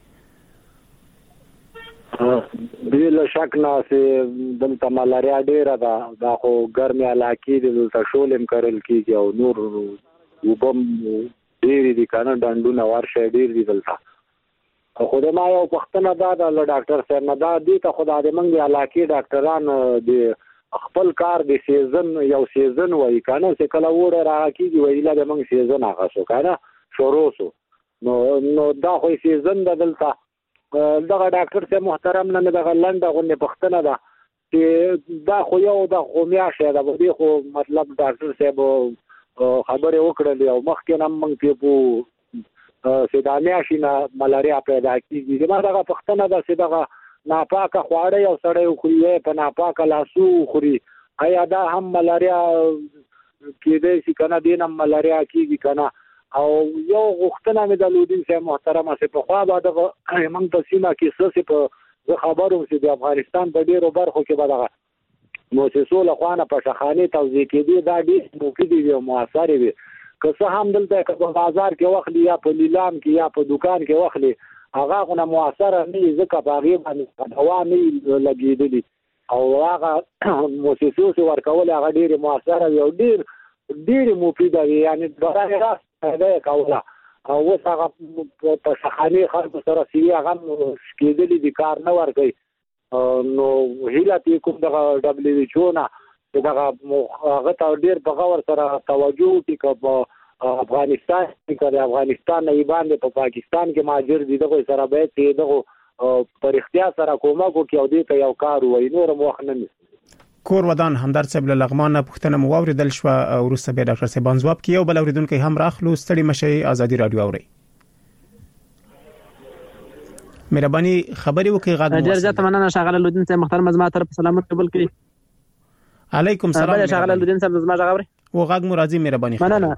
بلا شک نه چې دلته ملاریا ډیره ده دا خو ګرمي علاقې دي دلته شولم کارل کیږي او نور وبم ډیری دي کنه ډنډونه ورشه ډیر دي دلته. خو د ما یو پښتنه دا د ډاکټر صاحب نه دا دي ته خدای دې موږ د علاقې ډاکټرانو د خپل کار د سیزن یو سیزن وای کنه چې کله وره راکېږي ویلا د موږ سیزن هغه شو کنه شروع شو نو نو دا خو سیزن د دلته دغه ډاکټر صاحب محترم نه دغه لنډه غونډه پښتنه ده چې دا خو یو د قومیا شه دا به خو مطلب ډاکټر صاحب خبره وکړه او مخکې نن موږ په سیدامیا شینا ملاریا پیدا کیږي ما دغه پښتنه ده چې دغه ناپاکه خواړه یو سړی خوري په ناپاکه لاسو خوري آیا دا هم ملاریا کېدای شي کنه دینه ملاریا کیږي کنه او یو غوښتنه مې د لودین صاحب محترمه چې په خوا به دغه موږ په سیمه کې څه په خبرو چې د افغانستان په ډیرو برخو کې به دغه موسسو له خوانه په شخاني توزیع کېدي دا ډیر مفید وي او موثر وي که څه هم دلته په بازار کې وخلی یا په لیلام کې یا په دکان کې وخلی هغه غو نه موثر نه ځکه په هغه باندې دوا نه لګیدلی او هغه موسسو سو ورکول هغه ډیر موثر او ډیر ډیر مفید وي یعنی برای راست ده کوله او هغه په شخاني خلکو سره سی هغه کېدلی د کار نه ورګي نو هیله تی کوم د دبليو ایچ او نه دغه هغه ته ډیر په غور سره توجه وکړي په افغانستان کې د افغانستان نه باندې په پاکستان کې ماجر دي دغه سره به چې دغه پر اختیار سره کومه کو کې او دې ته یو کار وای نور مخ نه کور ودان همدرد صاحب لغمان پښتنه مو اوریدل شو او روسه به ډاکټر صاحب ځواب کیو بل اوریدونکو هم راخلو ستړي مشي آزادي رادیو اوري. مهرباني خبري وکي غاډه ډیر ځات مننه شغله لودین صاحب محترم زما طرف سلامت قبول کړي. علیکم سلام بل شغله لودین صاحب زما غاوري و غاګ مرادي مهرباني مننه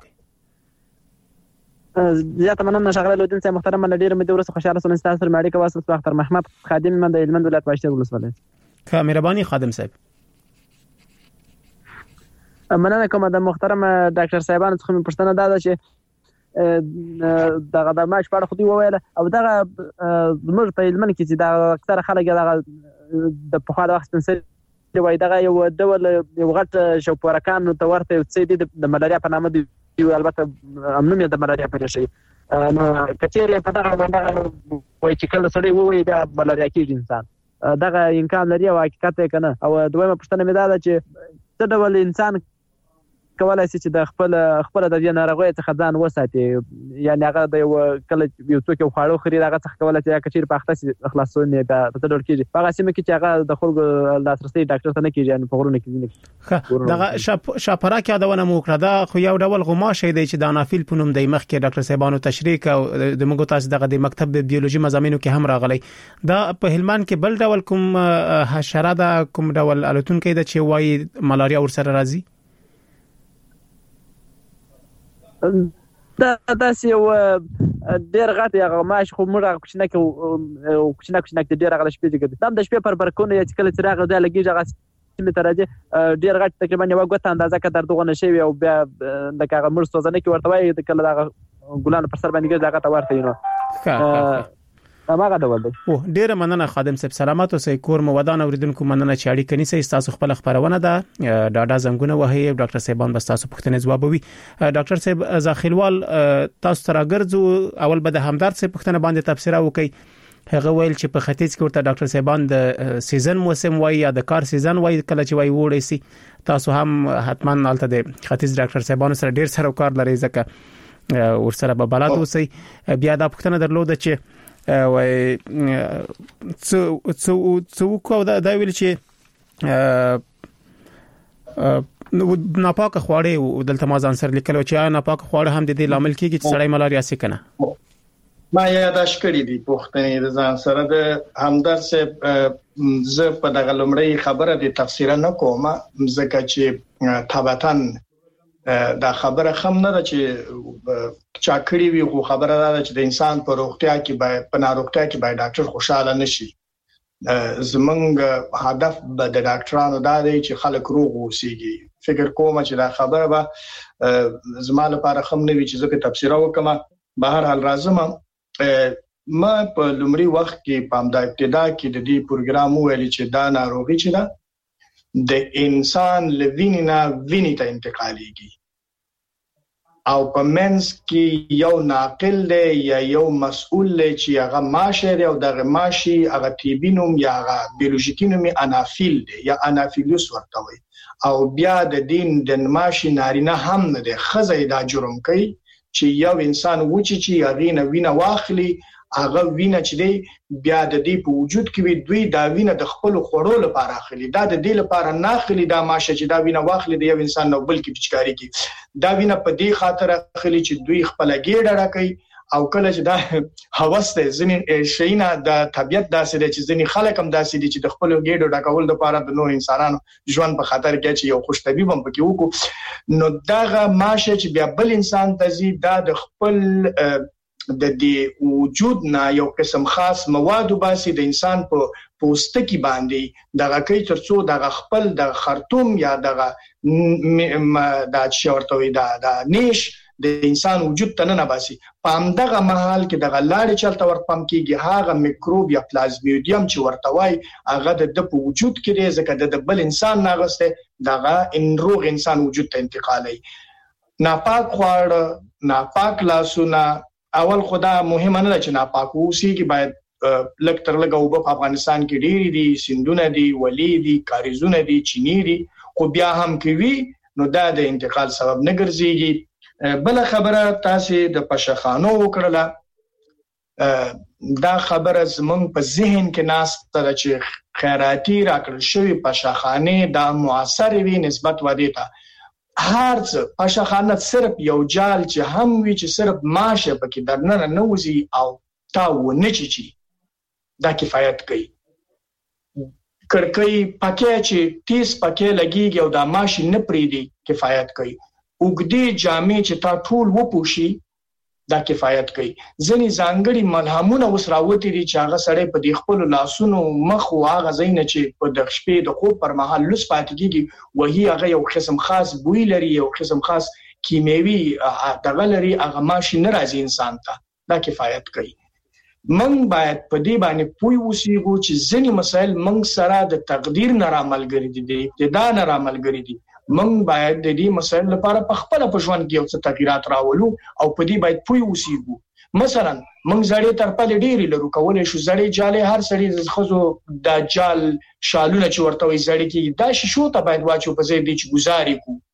زیاته مننه شغله لودین صاحب محترم له ډیر مې ورسره خوشاله سول استاد سره ماړي کواسه ډاکټر محمد خادم من د هلمند ولایت واشتر ولسوالۍ کا مهرباني خادم صاحب مننه کوم د محترم ډاکټر صاحبانو څخه مې پوښتنه دا ده چې دغه د ماش په اړه خو دی وویل او دغه زموږ په هلمند کې چې دا اکثر خلک دغه د په خاله وخت سره دی وای دغه یو ډول یو غټ شوپورکان ته ورته څه دي د ملاریا په نامه دی البته امنوم د ملاریا په شي نو کچېره په دغه باندې وای چې کله سړی وای دا ملاریا کېږي انسان دغه امکان لري او حقیقت کنه او دویمه پوښتنه مې دا ده چې څه ډول انسان کولای شي چې د خپل خپل د دې ناروغۍ څخه ځان وساتي. یعنی هغه د یو کله یو څوک یو خواړه خوري هغه څخه کولای شي کچیر په اخته خلاصون د په ډول کېږي. هغه سیمه کې چې هغه د خلکو لاسرسي ډاکټر ته نه کېږي ان په غوړونه کې نه. دغه شاپراک یادونه مو کړه دا خو یو ډول غوماشه دی چې د انافیل په نوم د مخ کې ډاکټر صاحبانو تشریح او د موږ تاسو دغه د مکتب د بیولوژي مضامینو کې هم راغلی. دا په هلمند کې بل ډول کوم حشره ده کوم ډول الوتون کې د چې وایي ملاریا ورسره راځي؟ دا داسې یو ډېر غټ هغه ماش خو موږ هغه کوچنه کې کوچنه کوچنه کې ډېر هغه شپې کې دا د شپې پر برکونه چې کله چې راغلی دا لګي هغه سیمه ته راځي ډېر غټ تقریبا یو غوته اندازه کې درته غونه شي او بیا د هغه مرز توزنه کې ورته وایي کله دا ګلان پر سر باندې هغه ته ورته نو هغه ډول دی. او ډیره مننه خادم صاحب، سلامات اوسئ. کور مو ودان اوریدونکو مننه چې اړیکه نیسئ. تاسو خپل خبرونه ده ډاډه زنګونه وهي ډاکټر صاحبان بس تاسو پوښتنه ځوابوي. ډاکټر صاحب ځاخیلوال تاسو تر اگرځو اول به د همدارد صاحب پوښتنه باندې تفسیر وکړي. هغه ویل چې په ختیځ کې ورته ډاکټر صاحبان د سیزن موسم وایي یا د کار سیزن وایي کله چې وایي وړي سي. تاسو هم حتما نالته د ختیځ ډاکټر صاحبانو سره ډیر سره کار لري ځکه ورسره به بلد اوسئ. بیا دا پوښتنه درلوده چې وای څو څو څو کو دا ویل چې ناپاک خواړه دلته ما ځان سره لیکلو چې ناپاک خواړه هم د دې لامل کیږي چې سړی ملاریا سي کنه. ما یاداش کړی دی پوښتنې د ځان سره د همدار صاحب زه په دغه لمړی خبره د تفسیر نه کوم ځکه چې تابعتن دا خبره خم نه ده چې چا کړی وي خو خبره ده چې د انسان په روغتیا کې باید په ناروغتیا کې باید ډاکټر خوشاله نشي. زمونږ هدف به د ډاکټرانو دا دی چې خلک روغ اوسيږي. فکر کوم چې دا خبره به زما لپاره خم نه وي چې زه په تفسیر وکم. به هر حال راځم ما په لومړي وخت کې په امدا ابتدا کې د دې پروګرام ویل چې دا ناروغي چې دا د انسان لوینینا ویني ته انتقالېږي او په منځ کې یو ناقل دی یا یو مسؤل دی چې هغه ماشه دی او دغه ماشي هغه تیبینوم یا هغه بیولوژیکینوم انافیل دی یا انافیلوس ورته وي او بیا د دین د ماشي نارینه هم نه دی خزه دا جرم کوي چې یو انسان وچی چې هغه نه وینه واخلي هغه وینه چې دی بیا د دې په وجود کې وي دوی دا وینه د خپل خوړو لپاره اخلي. دا د دې لپاره نه اخلي دا ماشه چې دا وینه واخلي د یو انسان نو بلکې پچکاری کی دا وینه په دې خاطر اخلي چې دوی خپل ګډه راکړي او کله چې دا هوس ته ځینې شینا د طبيعت داسې دي چې ځینې خلک هم داسې دي چې د خپل ګډه ډکول لپاره د نور انسانانو ژوند په خطر کې چې یو خوش طبيب هم پکې وکړو نو داغه ماشه چې بیا بل انسان تزي دا د خپل د دې وجود نه یو قسم خاص مواد باسي د انسان په پوستکی باندې دغه کوي ترڅو دغه خپل د خرطوم یا دغه د شورتوي د نیش د انسان وجود ته نه باسي. په همدغه محل کې دغه لاړې چلته ورپم کېږي هغه میکروب یا پلازموډیم چې ورته وای هغه د په وجود کې دی ځکه د بل انسان ناغسته دغه ان روغ انسان وجود ته انتقالي. ناپاک خواړه ناپاک لاسونه اول خدا مهمه نه چې ناپاک اوسېږي باید لکه تر لګه وب په افغانستان کې ډېری دي سندونه دي ولی دي کاریزونه دي چینی دي خو بیا هم کوي نو دا د انتقال سبب نه ګرځيږي. بل خبره تاسو د پشخانو وکړه دا خبره زمونږ په ذهن کې ناس تر چې خیراتی راکړل شوی پشخانه دا موثر وي نسبت ودی ته هرڅ پشخانه صرف یو جال چې هم وی چې صرف ماشه پکې درنه نه وزي او تا و نه چی دا کفایت کوي. کړکۍ پکې چې تیس پکې لګيږي او دا ماشي نه پریدي کفایت کوي. وګدي جامې چې تا ټول وپوشي دا کفایت کوي. ځنې ځانګړي ملهمونه وسراوتي دي چې هغه سړی په دې خپل لاسونو مخ او هغه زینه چې په د شپې د خوب پر مهال لوس پاتې کیږي وهي هغه یو قسم خاص بوی لري یو قسم خاص کیمیاوي دغه لري هغه ماشي نه راځي انسان ته دا کفایت کوي. من باید په دې باندې پوي وسیږو چې ځینې مسایل من سره د تقدیر نه راملګري دي د ابتدا نه راملګري دي. من باید د دې مسایل لپاره په خپل په ژوند کې یو څه تغیرات راولو او په دې باید پوي وسیږو. مثلا من زړې تر په ډېری لرو کولای شو زړې جالې هر سړي د خزو د جال شالونه چې ورته وي زړې کې دا شیشو ته باید واچو په ځای دي چې گزاري کو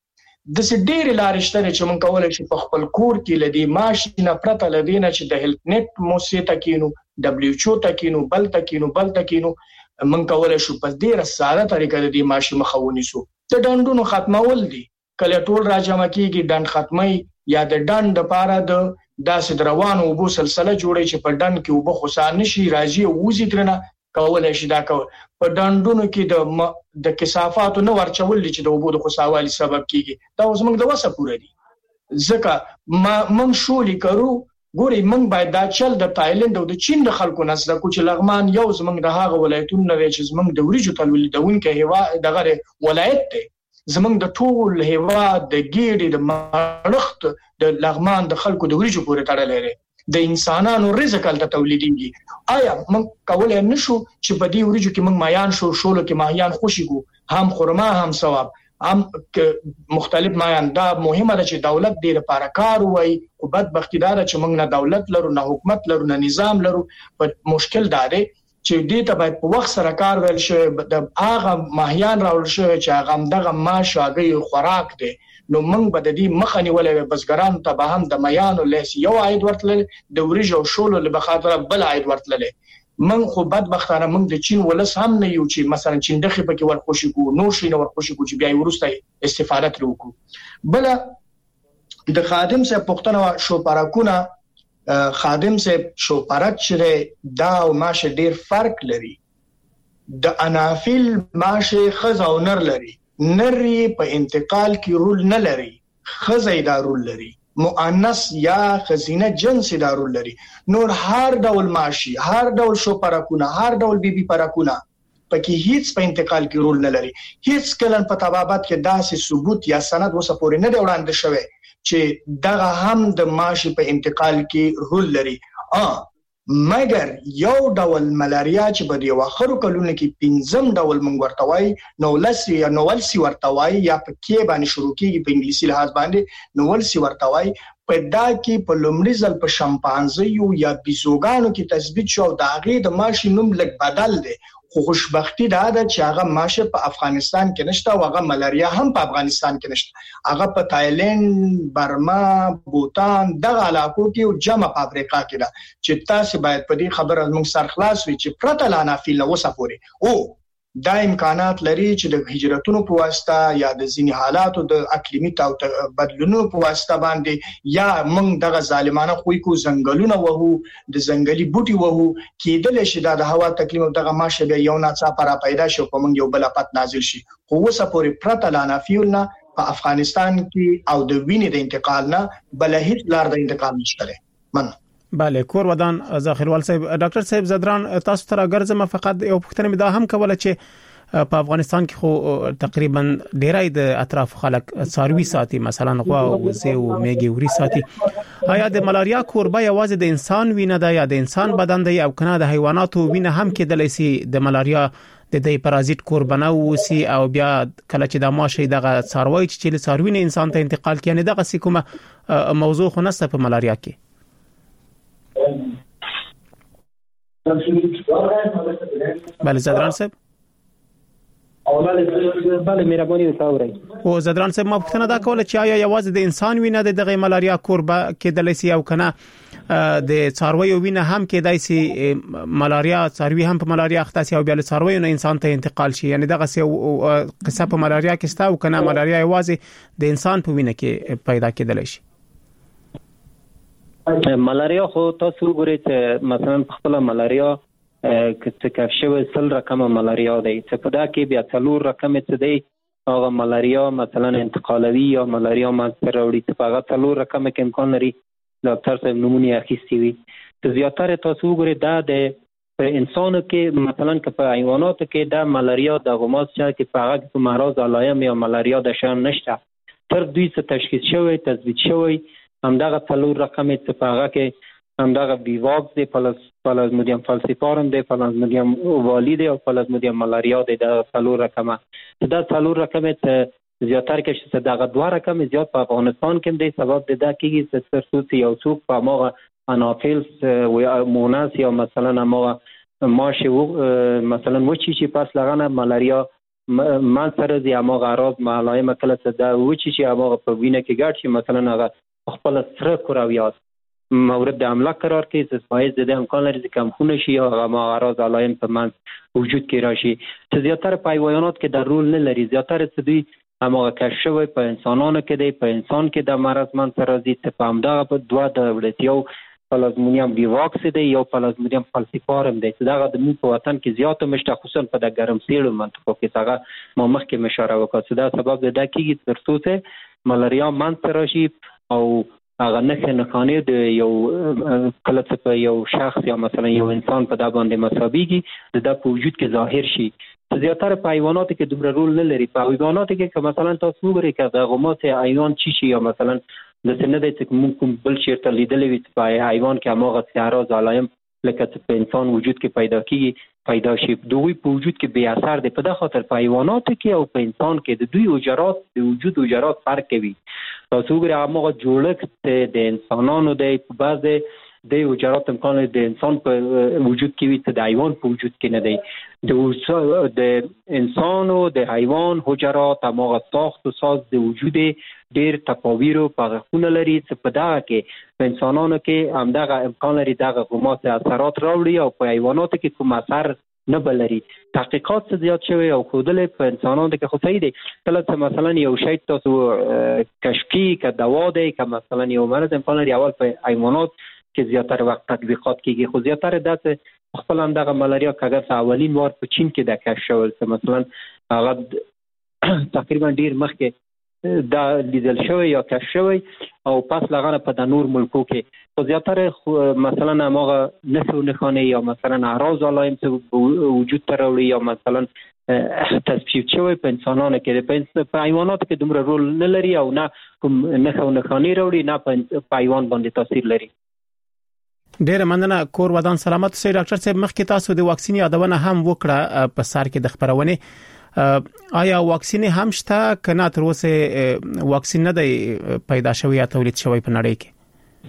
د سې ډېر لارې شته چې موږ کولای شو په خپل کور کې لدی ماشینه پرته لدینه چې د هیلث نت موسسه تکینو دبليو ایچ او تکینو بل تکینو بل تکینو موږ کولای شو په ډېر ساده طریقه د دې ماشي مخاوني سو د ډنډونو ختمول دي کله ټول راجمع کیږي ډنډ ختمي یا د ډنډ لپاره د داسې روانو وبو سلسله جوړي چې په ډنډ کې وبو خسان نشي راځي او وزي درنه کولای شي دا کول په ډنډونو کې د د کثافاتو نو ورچول چې د وبو د خساوالي سبب کیږي دا اوس موږ د وسه پوره دي ځکه ما موږ شولې کرو ګوري موږ باید دا چل د تایلند او د چین د خلکو نس د کوچ لغمان یو زمنګ د هغه ولایتونو نه چې زمنګ د وریجو تولیدونکو هوا دغه ولایت دی زمنګ د ټول هوا د ګیډې د مړخت د لغمان د خلکو د وریجو پورې تړلې لري د انسانانو رزق ال تولیديږي آیا موږ کولای نشو چې په دې وریجو کې موږ مایان شو شولو کې ماهیان خوشي کو هم خرما هم ثواب هم مختلف مایان دا مهمه ده چې دولت دې لپاره کار وای او بدبختی دا چې موږ نه دولت لرو نه حکومت لرو نه نظام لرو په مشکل دا دی چې دې ته باید په وخت سره کار ویل شي د هغه ماهیان راول شي چې هغه دغه ماش هغه خوراک دی نو موږ به د دې مخه نیولې بزګرانو ته به هم د میانو لیس یو عاید ورتل د وریجو شولو له بخاطر بل عاید ورتل موږ خو بدبختانه موږ د چین ولس هم نه یو چې مثلا چین دغه پکې ورخوشي کو نو شي نو ورخوشي کو چې بیا ورسته استفاده وکړو بل د خادم سره پښتنه شو پراکونه خادم سه شو پرک چې دا او ماشه ډیر فرق لري د انافیل ماشه خزا او نر لري نری په انتقال کې رول نه لري خزا دا رول لري مؤنث یا خزینه جنس دا رول لري نور هر ډول ماشي هر ډول شو پرکونه هر ډول بیبي پرکونه پکې هیڅ په انتقال کې رول نه لري هیڅ کلن په تبابت کې داسې ثبوت یا سند وسه پورې نه دی وړاندې شوی چې دغه هم د ماشي په انتقال کې رول لري ا مګر یو ډول ملاریا چې په دی واخرو کلونو کې پنځم ډول مونږ ورتوي نو لسی یا نوولسی ورتوي یا په کې باندې شروع کیږي په انګلیسي لحاظ باندې نوولسی ورتوي په دا کې په لومړي ځل په شمپانزیو یا بیزوګانو کې تثبیت شو دا غي د ماشي نوم لګ بدل دی خو خوشبختی دا ده چې هغه ماشه په افغانستان کې نشته او هغه ملاریا هم په افغانستان کې نشته هغه په تایلند برما بوتان دغه علاقو کې جمع په افریقا کې ده چې تاسو باید په دې خبره موږ سر خلاص وي چې پرته لانا فیل نو وسپوري او دا امکانات لري چې د هجرتونو په واسطه یا د ځینی حالاتو د اقلیمي بدلونونو په واسطه باندې یا موږ دغه ظالمانه خوې کو زنګلونه وهو د زنګلي بوټي وهو کېدل شي د هوا تکلیف او دغه ماشه به یو ناڅا پر پیدا شي په موږ یو بل پات نازل شي خو وسه پورې پرته لانا فیلنا په افغانستان کې او د وینې د انتقال نه بل هیڅ لار د انتقال نشته من بله کور ودان ظاهروال صاحب ډاکټر صاحب زدران تاسو تر ګرځم فقط یو پوښتنه مې دا هم کوله چې په افغانستان کې خو تقریبا ډیرای د اطراف خلک څاروي ساتي مثلا غوا او زه او میګي وري ساتي آیا د ملاریا کوربه یوازې د انسان وینه ده یا د انسان بدن دی او کنه د حیواناتو وینه هم کېدلی سي د ملاریا د دې پرازیت کوربنه وسی او بیا کله چې د ماشه دغه څاروي چې له څاروي نه انسان ته انتقال کوي نه دغه کومه موضوع خو نسته په ملاریا کې بله زدران صاحب بله مهرباني وکړئ او زدران صاحب ما پوښتنه دا کوله چې آیا یوازې د انسان وینه د دغه ملاریا کوربه کېدلی سي او کنه د څاروي وینه هم کېدای سي ملاریا څاروي هم په ملاریا اخته سي او بیا له څاروي نه انسان ته انتقال شي یعنی دغه سي قصه په ملاریا کې ستا او کنه ملاریا یوازې د انسان په وینه کې پیدا کېدلی شي ملاریا خو تاسو وګورئ چې مثلا خپل ملاریا چې کفشوي سل رقم ملاریا دی چې په دا کې بیا څلور رقم څه دی هغه ملاریا مثلا انتقالوي یا ملاریا ماستر وړي چې هغه څلور رقم کې امکان لري ډاکټر صاحب نمونه اخیستي وي چې زیاتره تاسو وګورئ دا د په انسانو کې مثلا که په حیواناتو کې دا ملاریا د غماس چې په هغه کې مرض علایم یا ملاریا د شان نشته تر دوی څه تشخیص شوی تثبیت شوی همدغه څلور رقم چې په هغه کې همدغه بیواکس دی پلازمودیم فالسیپارم دی پلازمودیم اووالی دی او پلازمودیم ملاریا دی د څلور رقمه دا څلور رقم ته زیاتره کې چې دغه دوه رقم زیات په افغانستان کې دی سبب د دا کېږي چې ترڅو یو څوک په ماغه انافیلس و موناس یا مثلا ماغه ماشه مثلا وچی چې پس لغنه ملاریا مان سره دی هغه اراز ملایم کله څه دا و چې هغه په وینه کې ګډ شي مثلا هغه خپل سره کوراویات مورد عمله قرار کې زسمایز د امکان لري چې کم خونه شي او هغه اراز علایم په من وجود کې راشي چې زیاتره په حیوانات کې د رول نه لري زیاتره څه دی هغه کشف شوی په انسانانو کې دی په انسان کې د مرض من سره دي ته په همدغه په دوه ډول یو پلازمونیم بیواکس دی یو پلازمونیم فالسیفارم دی چې دا د موږ په وطن کې زیاته مشته خصوصا په د ګرم سیلو منطقو کې څنګه ما مخکې مشاره وکړه چې دا سبب د کېږي ترڅو ته ملاریا من سره شي او هغه نه نخانه د یو کله څه په یو شخص یا مثلا یو انسان په دا باندې مصابيږي د په وجود کې ظاهر شي زیاتره په حیواناتو کې دومره رول نه لري په حیواناتو کې مثلا تاسو وګورئ چې د غومات حیوان چی شي یا مثلا د سنه د چې ممکن بل شي ته لیدلې وي په حیوان کې هغه څارو ظالم لکه چې په انسان وجود کې پیدا کیږي پیدا شي دوی په وجود کې بے اثر دي په دغه خاطر په حیواناتو کې او په انسان کې د دوی حجرات د وجود حجرات فرق کوي تاسو وګورئ هغه جوړښت د انسانانو د په بعضه د حجرات امکان د انسان په وجود کې وي ته د حیوان په وجود کې نه دی د د انسان او د حیوان حجرات هغه ساخت او ساز د وجود ډیر تفاویر او پغخونه لري چې په دغه کې په انسانانو کې همدغه امکان لري دغه غومات اثرات راوړي او په حیواناتو کې کوم اثر نه بلري تحقیقات زیات شوی او خودلې په انسانانو کې خو صحیح دي کله چې مثلا یو شی تاسو کشفي ک دوا دی ک مثلا یو مرض امکان لري اول په حیوانات کې زیاتره وخت تطبیقات کیږي خو زیاتره داسې خپل همدغه ملاریا کاغذ اولین وار په چین کې د کشف شول چې مثلا هغه تقریبا ډیر مخکې دا لیدل شوی یا کشف شوی او پس لغانه په د نور ملکو کې خو زیاتره مثلا هغه نسو نخانه یا مثلا اعراض علایم څه وجود ته راوړي یا مثلا تصفیه شوی په انسانانو کې په حیواناتو کې دومره رول نه لري او نه کوم نسو نخانه راوړي نه په حیوان باندې تاثیر لري ډیر مننه کور ودان سلامت سي ډاکټر صاحب مخکې تاسو د واکسین یادونه هم وکړه په سر کې د خبرونه آیا واکسین هم شته کنه تر اوسه واکسین نه دی پیدا شوی یا تولید شوی په نړۍ کې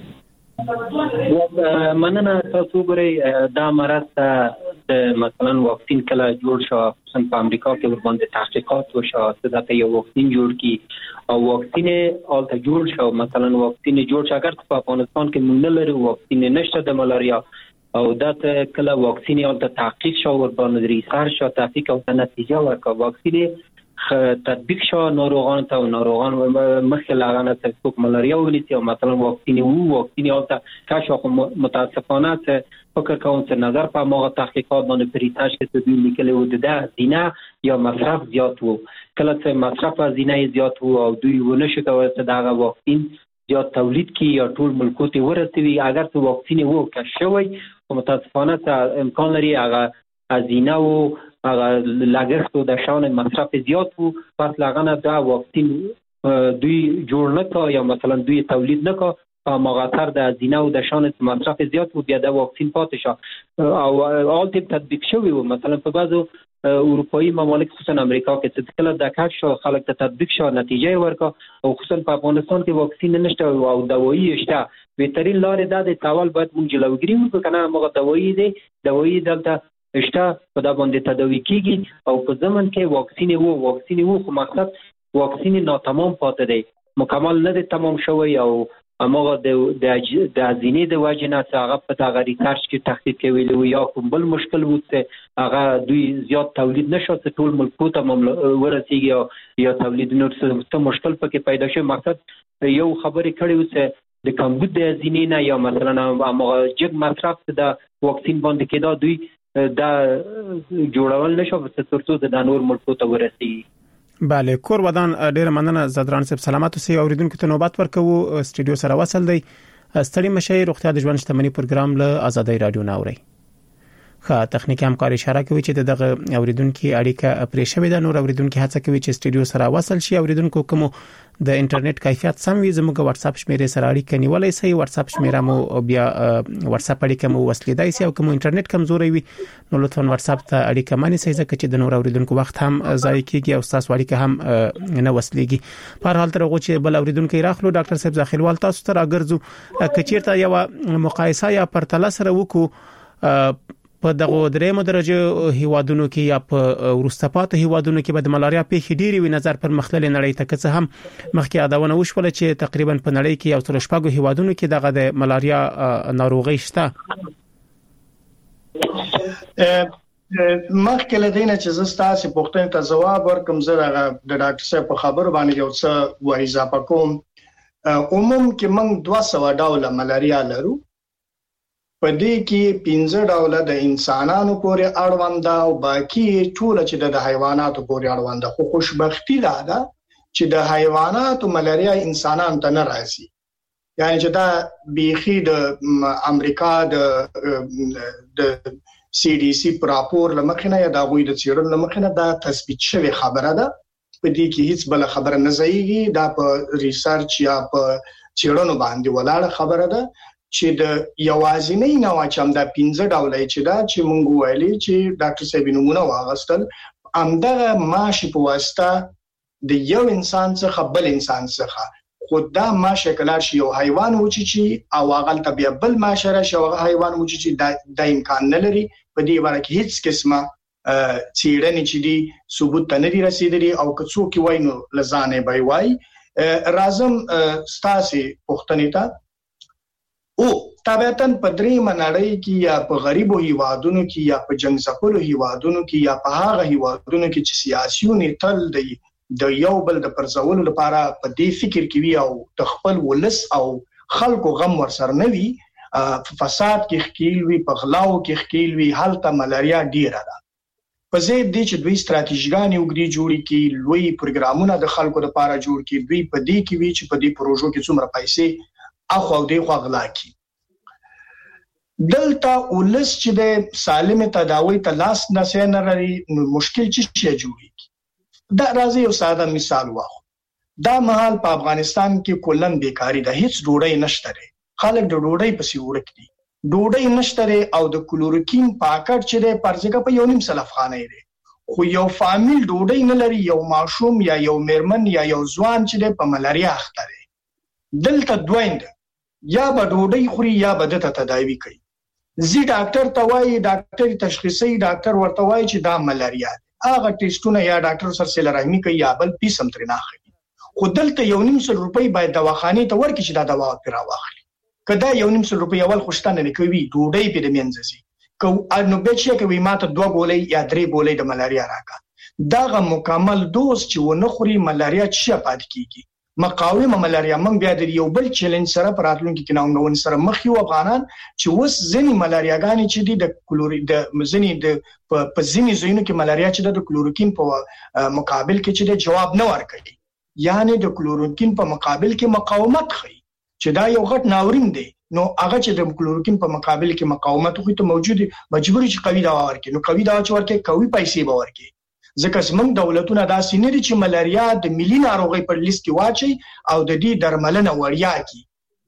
مننه تاسو ګورئ دا مرض د مثلا واکسین کله جوړ شو خصوصا په امریکا کې ور باندې تحقیقات وشو چې دا یو واکسین جوړ کی او واکسین آلته جوړ شو مثلا واکسین جوړ شو اگر په افغانستان کې مونږ نه لرو واکسین نشته د ملاریا او دا کله واکسین آلته تحقیق شو ور باندې ریسرچ او تحقیق او نتیجه ورکړه واکسین تطبیق شو ناروغان ته او ناروغان مخکې لاغانه ته کوم ملاریا ونیسي او مثلا واکسین وو واکسین آلته کاشو متاسفانه فکر کوم چې نظر په موغه تحقیقات باندې پریتاش کې تدوین لیکل و د زینه یا مصرف زیات وو کله چې مصرف زینه زیات وو او دوی ونه شو کولای چې دا واکسین زیات تولید کی یا ټول ملکو ته ورسوي اگر څه واکسین وو که شوی او متاسفانه امکان لري هغه زینه وو هغه لاګښت د شان مصرف زیات وو پس لاغنه دا واکسین دوی جوړ نه کا یا مثلا دوی تولید نه کا مغاثر د زینه او د شان مصرف زیات وو بیا د واکسین پاتې شو او اول تیم تطبیق شوی وو مثلا په بعضو اروپאי ممالک خصوصا امریکا کې چې کله د کار شو خلک ته تطبیق شو نتیجه ورکړه او خصوصا په افغانستان کې واکسین نشته او دوايي شته بهترین لارې د تاول باید مونږ جلوګیری وکړو کنه موږ دوايي دي دوايي دلته شته په دا باندې تداوی کیږي او په زمن کې واکسین وو واکسین وو خو مقصد واکسین ناتمام پاتې دی مکمل نه دی تمام شوی او امغه د د ازینې د واجنه هغه په تاغه ریسرچ کې تحقیق کوي یا کوم بل مشکل وو چې هغه دوی زیات تولید نشو چې ټول ملکو ته ورسیږي یا تولید نور څه مشکل پکې پیدا شي مقصد یو خبرې کړي و چې د کمبود د ازینې نه یا مثلا امغه جګ مصرف د واکسین باندې کېدا دوی دا جوړول نشو چې ترڅو د نور ملکو ته ورسیږي بله کور ودان ډیر مننه زدران صاحب سلامات اوسئ اوریدونکو ته نوبت ورکوو سټډیو سره وصل دی ستړي مشي روغتیا د ژوند شتمنۍ پروګرام له آزادۍ رادیو ناوړي ښه تخنیکی همکاري اشاره کوي چې دغه اوریدونکو اړیکه پرې شوې ده نور اوریدونکو هڅه کوي چې سټډیو سره وصل شي اوریدونکو کوم د انټرنیټ کیفیت سم وي زموږ واتس اپ شمیرې سره اړیکه نیولای شي واتس اپ شمیره مو بیا واتس اپ اړیکه مو وصلېدای شي او کوم انټرنیټ کمزوري وي نو لطفا واتس اپ ته اړیکه مانی شي ځکه چې د نور اوریدونکو وخت هم ضایع کیږي او تاسو اړیکه هم نه وصلېږي په هر حال تر هغه چې بل اوریدونکو راخلو ډاکټر صاحب ځاخیلوال تاسو ته راګرځو کچیرته یو مقایسه یا پرتله سره وکړو په دغه درېمو درجه هیوادونو کې یا په وروسته پاتې هیوادونو کې به د ملاریا پیښې ډېری وي نظر پر مخلل نړۍ ته که هم مخکې یادونه وشول چې تقریبا په نړۍ کې یو تر شپږو هیوادونو کې دغه د ملاریا ناروغي شته. مخکې لدینه چې زستاسې پوښتنې ته جواب ورکم زه د ډاکټر صاحب په خبرو باندې یو څه ور اضافه کوم. عموم کې موږ دوه سوه ډوله ملاریا لرو، په دې کې پنځه ډوله د انسانانو پورې اړوند او باقي ټول چې د حیواناتو پورې اړوند. خو خوشبختی دا ده چې د حیواناتو ملاریا انسانانو ته نه راځي، یعنی چې دا بیخي د امریکا د د سی ډي سی راپور لمخنه یا د غوی د چیرن لمخنه دا تثبیت شوی خبره ده. په دې کې هیڅ بل خبره نه ځایږي، دا په ریسرچ یا په چیرونو باندې ولاړه خبره ده چې د یوازینی نوع چې هم دا پنځه ډوله چې دا چې مونږ ویلي چې ډاکټر صاحب نمونه واغستل همدغه ماشي په واسطه د یو انسان څخه بل انسان څخه خو دا ماشه کله شي یو حیوان و چې او هغه ته بیا بل ماشه راشي او حیوان و چې دا امکان نه لري. په دې باندې کې هیڅ قسمه چیرنې چې دي ثبوت ته نه دي رسیدلي او که څوک وایي نو لزانه به وایي. رازم ستاسي پښتنې ته او طبعاً په درې منړۍ کې یا په غریبو هیوادونو کې یا په جنگ ځپلو هیوادونو کې یا په هغه هیوادونو کې چې سیاسيون تل دی د یو بل د پرځولو لپاره په دې فکر کې وي او د خپل ولس او خلکو غم ورسره نه وي، فساد کې خکیل وي، په غلاو کې خکیل وي، هلته ملاریا ډیره ده. په ځای دې چې دوی ستراتیژیګانې وګړي جوړي کې لوی پروګرامونه د خلکو لپاره جوړ کې دوی په دې کې وی چې په دې پروژو کې څومره پیسې اخو دې خو غلا کی. دلته ولس چې د سالم تداوی ته لاس نه نه لري نو مشکل چې شي جوړي. دا راځي یو ساده مثال واخلو. دا مهال په افغانستان کې کولن بیکاری ده، هیڅ ډوډۍ نشته، خلک د ډوډۍ پسې ورک دي، ډوډۍ نشته او د کلوروکین پاکټ چې د پرځګه په یو نیم سل افغانۍ دی، خو یو فامیل ډوډۍ نه لري، یو ماشوم یا یو میرمن یا یو ځوان چې په ملاریا اخته دی. دلته دویند یا به ډوډۍ خوري یا به د تداوی کوي. زی ډاکټر ته وایي، ډاکټر تشخیصي ډاکټر ورته وایي چې دا ملاریا دی، هغه ټیسټونه یا ډاکټر سره سره رحمی کوي یا بل پیسم ترې نه اخلي. خو دلته یو نیم سل روپۍ باید دواخانه ته ورکړي چې دا دوا پیرا واخلي. کدا یو نیم سل روپۍ اول خوشتانه نه کوي، ډوډۍ په دې منځي کو انو به چې کوي ماته دوه ګولې یا درې ګولې د ملاریا راکا. داغه مکمل دوز چې ونه خوري ملاریا چې پات کیږي. مقاوم ملاریا موږ بیا د یو بل چیلنج سره پراتلونکو کې ناونګون سره مخ یو افغانان چې وس ځنی ملاریاګانی چې د کلوري د ځنی د په ځنی زینو کې ملاریا چې د کلوروکین په مقابل کې چې د جواب نه ورکړي، یعنی د کلوروکین په مقابل کې مقاومت خي چې دا یو غټ ناورین دی. نو هغه چې د کلوروکین په مقابل کې مقاومت خو ته موجود مجبوري چې قوي دوا ورکړي، نو قوي دوا چې ورکړي قوي پیسې به ورکړي. ځکه زمونږ دولتونه داسې نه دي چې ملاریا د ملي ناروغۍ پر لیست کې واچي او د دې درملنه وړیا کی.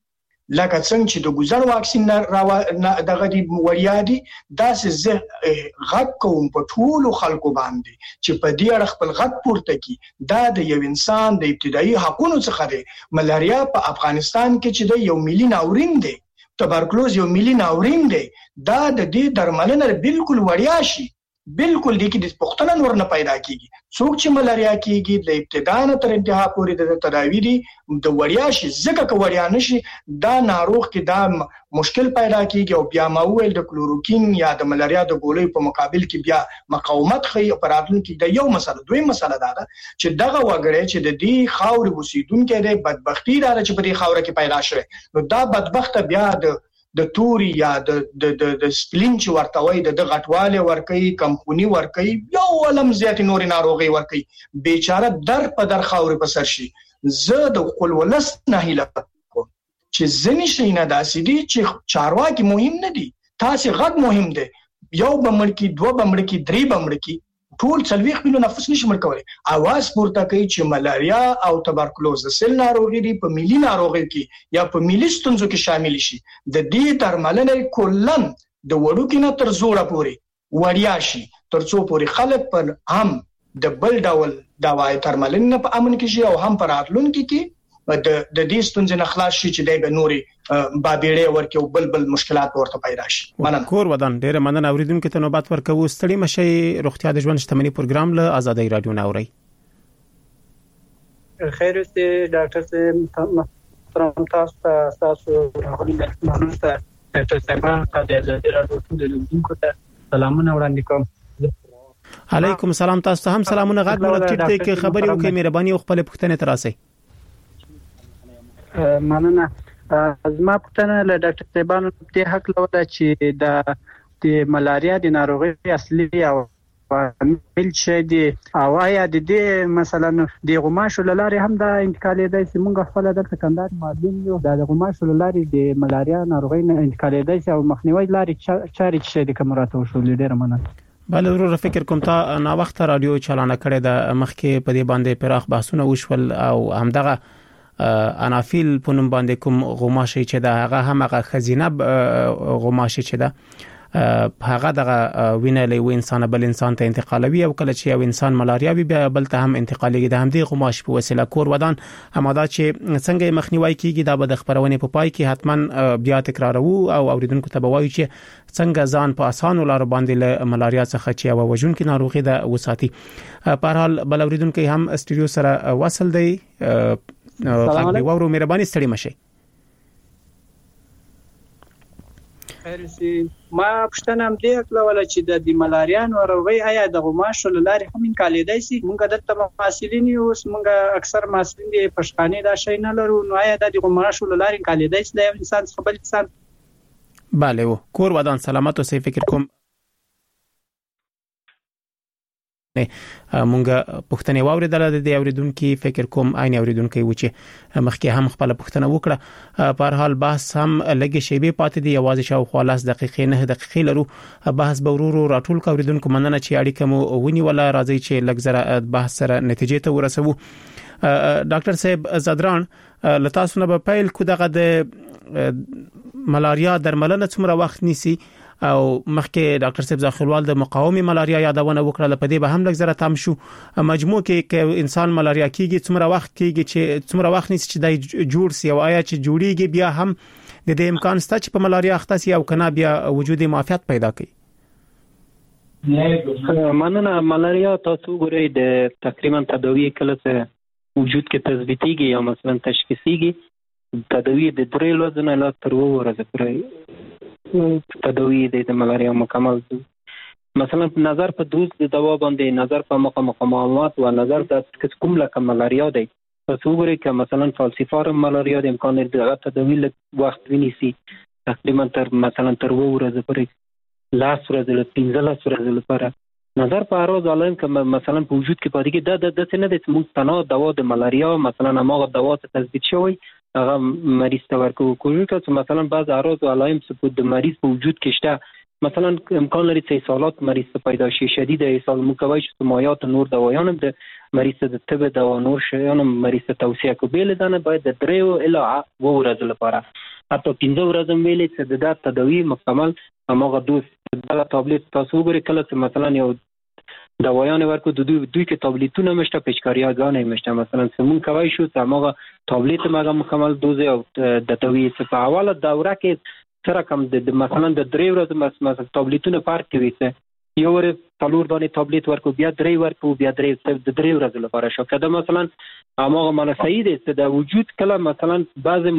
لکه څنګه چې د ګوزر واکسین دغه دی وړیا دي، داسې زه غږ کوم په ټولو خلکو باندې چې په دې اړه خپل غږ پورته کړي. دا د یو انسان د ابتدایي حقونو څخه دی. ملاریا په افغانستان کې چې د یو ملي ناورین دی، تبرکلوز یو ملي ناورین دی، دا د دې درملنه بالکل وړیا شي. بالکل دې کې د پښتنه نور نه پیدا کیږي. څوک چې ملاریا کیږي د ابتدا نه تر انتها پورې د تداوی دي د وړیا شي، ځکه که وړیا نشي دا ناروغ کې دا مشکل پیدا کیږي او بیا مویل د کلوروکین یا د ملاریا د ګولۍ په مقابل کې بیا مقاومت خي اپراتون کې د یو مسله دوی مسله دا ده چې دغه وګړي چې د دې خاور وسیدونکو د بدبختی دا چې په دې خاور کې پیدا شوه، نو دا بدبخت بیا د د توري یا د د د سپلین چې ورتوي د غټواله ورکي کمپونی ورکي یو علم زیات نور ناروغي ورکي، بیچاره در په در خاور په سر شي. زه د خپل ولس نه هیله کوم چې ځنی شي نه داسې دي چې چارواکي مهم نه دي، تاسو غږ مهم دي. یو بمړ کی دوه بمړ کی درې بمړ کی ټول څلويخ مليون نفس نشي مړ کولای. اواز پورته کوي چې ملاریا او تبرکلوز د سل ناروغي دي په ملي ناروغي کې یا په ملي ستونزو کې شامل شي. د دې درملنه کولن د وړوکې نه تر زوړه پورې وړیا شي، ترڅو پورې خلک په هم د بل ډول دوايي درملنه په امن کې شي او هم پر راتلونکي کې د د دې ستونزې نه خلاص شي چې د نوري بابېړې ورکو بلبل مشکلات ورته پیدا شي. مننه. کور ودان ډېر مننه اوریدونکو ته نوبت ورکو. ستړي مشي روغتیا د ژوند شتمنۍ پروګرام له آزادۍ رادیو ناوري. خیر اوسې ډاکټر صاحب تاسو تاسو راغلي مهمه ډاکټر صاحب ته د آزادۍ رادیو د لیدونکو ته سلامونه وړاندې کوم. علیکم السلام. تاسو ته هم سلامونه. غږ مو ټیټ دی کې خبري وکړئ مهرباني او خپل پوښتنه تراسي. مننه. زما پوښتنه له ډاکټر صاحبانو ته حق لوده چې د د ملاریا د ناروغۍ اصلي او عامل څه دي او آیا د دې مثلا د غوماشو لارې هم د انتقالېدای شي؟ موږ خپل د کندهار معلم یو د غوماشو لارې د ملاریا ناروغۍ نه انتقالېدای شي او مخنیوي لارې چاري څه دي کوم راته وشول؟ ډېر مننه. بل ورور فکر کوم تا نا وخت رادیو چالانه کړی د مخکې په دې باندې پراخ بحثونه وشول او همدغه انافیل په نوم باندې کوم غوماشي چې دا هغه هم هغه خزینه غوماشي چې دا هغه دغه وینه له انسان بل انسان ته انتقالوي او کله چې یو انسان ملاریا وي بل ته هم انتقالېږي. د همدې غوماشي په وسیله کور ودان همدا چې څنګه مخنیوي کیږي دا به د خبرونې په پای کې حتما بیا تکرارو او اوریدونکو ته به وایو چې څنګه ځان په اسانو لارو باندې له ملاریا څخه چې او وژونکي ناروغي ده وساتي. په هر حال بل اوریدونکو هم استډیو سره وصل دی. السلام علیکم. وورو مهرباني ستړي مشي. خیر سي. ما پښتنه هم دې کړول چې د ملاریا ناروغي آیا د غوماشو لارې هم انتقالېدای شي؟ موږ دلته محصلین یو موږ اکثر محصلین د پښتانه دا شی نه لرو نو آیا د غوماشو لارې انتقالېدای شي د انسان څخه بل انسان؟ بله و کور ودان سلامت اوسئ. فکر کوم مونږه پښتنې واوریدل د اوریدونکو فکر کوم عین اوریدونکو و چې مخکې هم خپل پښتنه وکړه. په هر حال بحث هم لګي شیبه پاتې دی یوازې شاو خلاص دقیقې نه دقیقې لرو. بحث به ورو راټول کا اوریدونکو مننه چې اړیکه مو ونی ولا راځي چې لګزره بحث سره نتیجې ته ورسوو. ډاکټر صاحب زدران لتاسو نه په پیل کو دغه د ملاریا درملنه څومره وخت نیسي او مخکې ډاکټر صاحب ځخلوال د مقاومي ملاریا یادونه وکړه په دې به هم لږ زره تام شو. مجموع کې کې انسان ملاریا کیږي څومره وخت کیږي چې څومره وخت نیسي چې دای جوړ سی او آیا چې جوړیږي بیا هم د دې امکان شته چې په ملاریا اخته سي او کنه بیا وجود معافیت پیدا کوي؟ مننه. ملاریا تاسو ګورئ د تقریبا تداوی کله چې وجود کې تثبیتيږي یا مثلا تشخیصيږي تداوی د درې ورځې نه لا تر اووه ورځې پورې تداوی د ملاریا مکمل مثلا نظر په دوز د دوا باندې نظر په مقاومت او نظر د کوم لکه ملاریا دی تاسو ګورئ چې مثلا فالسیفارم ملاریا د امکان لري د تداوی لږ وخت ونیسي تقریبا تر مثلا تر اووه ورځې پورې لاس ورځې له پنځلس ورځې لپاره نظر په اراز علم که مثلا په وجود کې پاتې کې د د څه نه د موږ تنها دوا د ملاریا مثلا هغه دوا ته تثبیت شوی هغه مریض ته ورکو کوي چې مثلا بعض اراز علائم څه د مریض په وجود کې شته مثلا امکان لري چې سالات مریض ته پیدا شي شدید ایصال مکوي چې مایات نور دوايان د مریض ته د طب دوا نور شیان مریض ته توصیه کوي له دانه باید د دریو الی اووه ورځې لپاره حتی پنځه ورځې ویلې چې د دا تداوی مکمل هغه دوز دا ټابلیټ تاسو ګورئ کله چې مثلا یو دوايان ورکو د دوی دوی کې ټابلیټونه مشته پېچکاریا غانې مشته مثلا سمون کوي شو چې هغه ټابلیټ ماګه مکمل دوز او د تداوی په اوله دوره کې سره کوم د مثلا د درې ورځې مثلا ټابلیټونه فرق کوي چې یو ور څلور دانې ټابلیټ ورکو بیا درې ورکو بیا درې د درې ورځې لپاره شو کله مثلا هغه معنی صحیح دی چې د وجود کله مثلا بعض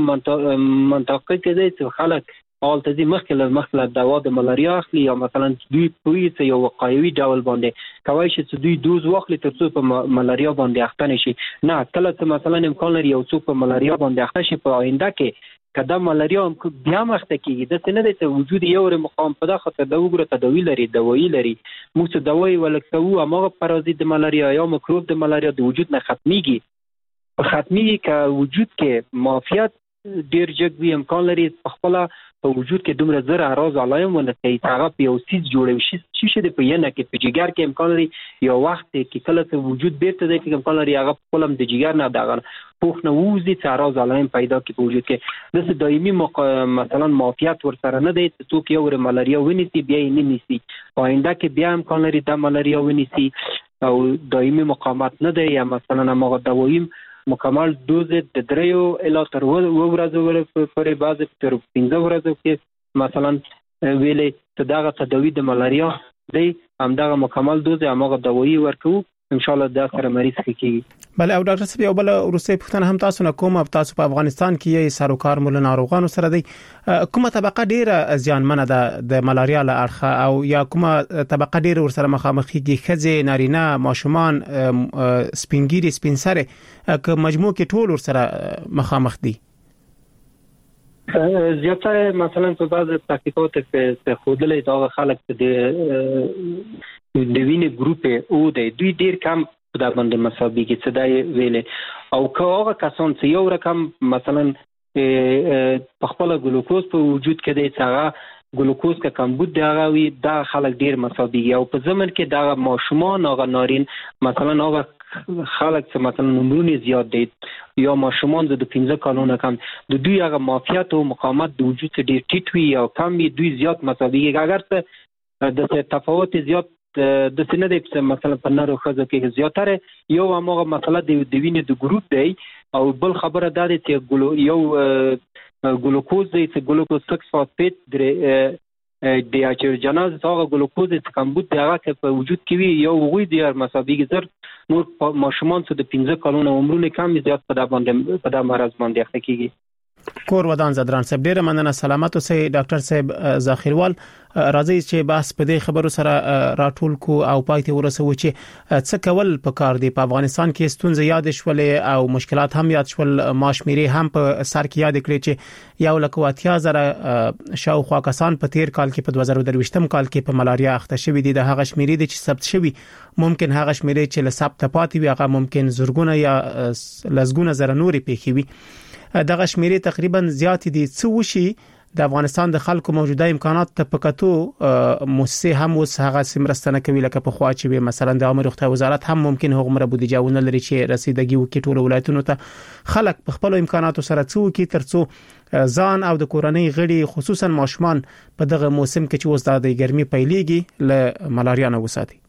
منطقه کې دی چې خلک اول تزي مخکله مخکله دوا د ملاریا اخلي یا مثلا دوی پوي ته یو وقایوي ډول باندې کوي چې دوی دوز واخلي تر څو په ملاریا باندې اخته نشي نه کله چې مثلا امکان لري یو څو په ملاریا باندې اخته شي په آینده کې کدا ملاریا بیا مخته کیږي د څه نه د وجود یو ر مقام په دغه ته د وګړه تداوی لري دوايي لري موږ څه دوايي ولکو هغه پرازیت د ملاریا یا مکروب د ملاریا د وجود نه ختميږي په ختميږي ک وجود کې معافیت ډیر جګوي امکان لري خپل په وجود کې دومره زر اراز علائم ونکي هغه په یو سیس جوړوي شي شي د پینه کې په جګر کې امکان لري یو وخت کې کله چې وجود بیرته د امکان لري هغه خپلم د جګر نه دغه پوښ نه وځي چې اراز علائم پیدا کی په وجود کې د دایمي مق... مثلا معافیت ور سره نه دی چې څوک یو ملاریا ونیسي بیا یې نه نیسي آینده کې بیا امکان لري د ملاریا ونیسي او دایمي مقاومت نه دی یا مثلا هغه دوايي مکمل دوز د دریو الی تر و ورځو پورې بعض تر پنځه ورځو کې مثلا ویلې ته دغه تداوی د ملاریا دی همدغه مکمل دوز همغه دوايي ورکو ان شاء الله دا سره مریض کیږي. بل او ډاکټر صاحب یو بل روسي پښتنه هم تاسو نه کوم تاسو په افغانستان کې یې سروکار مول ناروغانو سره دی کومه طبقه ډیره زیانمنه ده د ملاریا له اړخه او یا کومه طبقه ډیره ور سره مخامخېږي خځې نارینه ماشومان سپینګيري سپینسره که مجموع کې ټول ور سره مخامخ دي؟ زیاتره مثلا په بعض تحقیقات په خودلې دا خلک د د وینې ګروپ او د دوی ډیر کم په د باندې مسابقه کې څه دی ویلې او که هغه کسان چې یو رقم مثلا په خپل ګلوکوز په وجود کې دی څنګه ګلوکوز کا کمبود دی هغه وي دا خلک ډیر مسابقه او په زمن کې دا ماشومان هغه نارین مثلا هغه خلک چې مثلا عمرونه زیات دي یا ماشومان د پنځه کالونو کم د دوی هغه معافیت او مقاومت د وجود ډیر ټیټ وي او کم وي دوی زیات مسابقه اگر څه د تفاوت زیات د سینې د مثلا په نارو خزو کې زیاتره یو هغه مسله د وینې د ګروپ دی او بل خبره ده چې یو ګلوکوز دی چې ګلوکوز سکس فاسفیت د د اچرجناز هغه ګلوکوز چې کمبود دی هغه په وجود کې وي یو غوي د مسابقه زر نور ماشومان څخه د پنځه کلونو عمرونه کم زیات په دا باندې په دا مرز باندې اخته کیږي. کور ودان زدران صاحب ډیره مننه سلامت اوسئ ډاکټر صاحب ذخیروال راځي چې بس په دې خبرو سره راټول کو او پاتې ورسو چې څه کول پکار دی په افغانستان کې ستونزې یاد شولې او مشکلات هم یاد شول ماشمیري هم په سر کې یاد کړی چې یو لک واتیا زره شاوخوا کسان په تیر کال کې په دوه زره درویشتم کال کې په ملاریا اخته شوی دي د هغه شمیرې د چې ثبت شوی ممکن هغه شمیرې چې له ثبت پاتې وي هغه ممکن زرګونه یا لزګونه زره نوري پیښوي دغه شمیرې تقریبا زیات دي څو وشي د افغانستان د خلکو موجوده امکانات ته پکاتو مؤسسه هم اوس هغه سمرستنه کوي لکه په خوا چې مثلا د عامه روغتیا وزارت هم ممکن هغه مره بودیجه ونه لري چې رسیدګي وکړي ټول ولایتونو ته خلک په خپل امکاناتو سره څو کې ترڅو ځان او د کورنۍ غړي خصوصا ماشومان په دغه موسم کې چې اوس د ګرمي پیلېږي له ملاریا نه وساتي.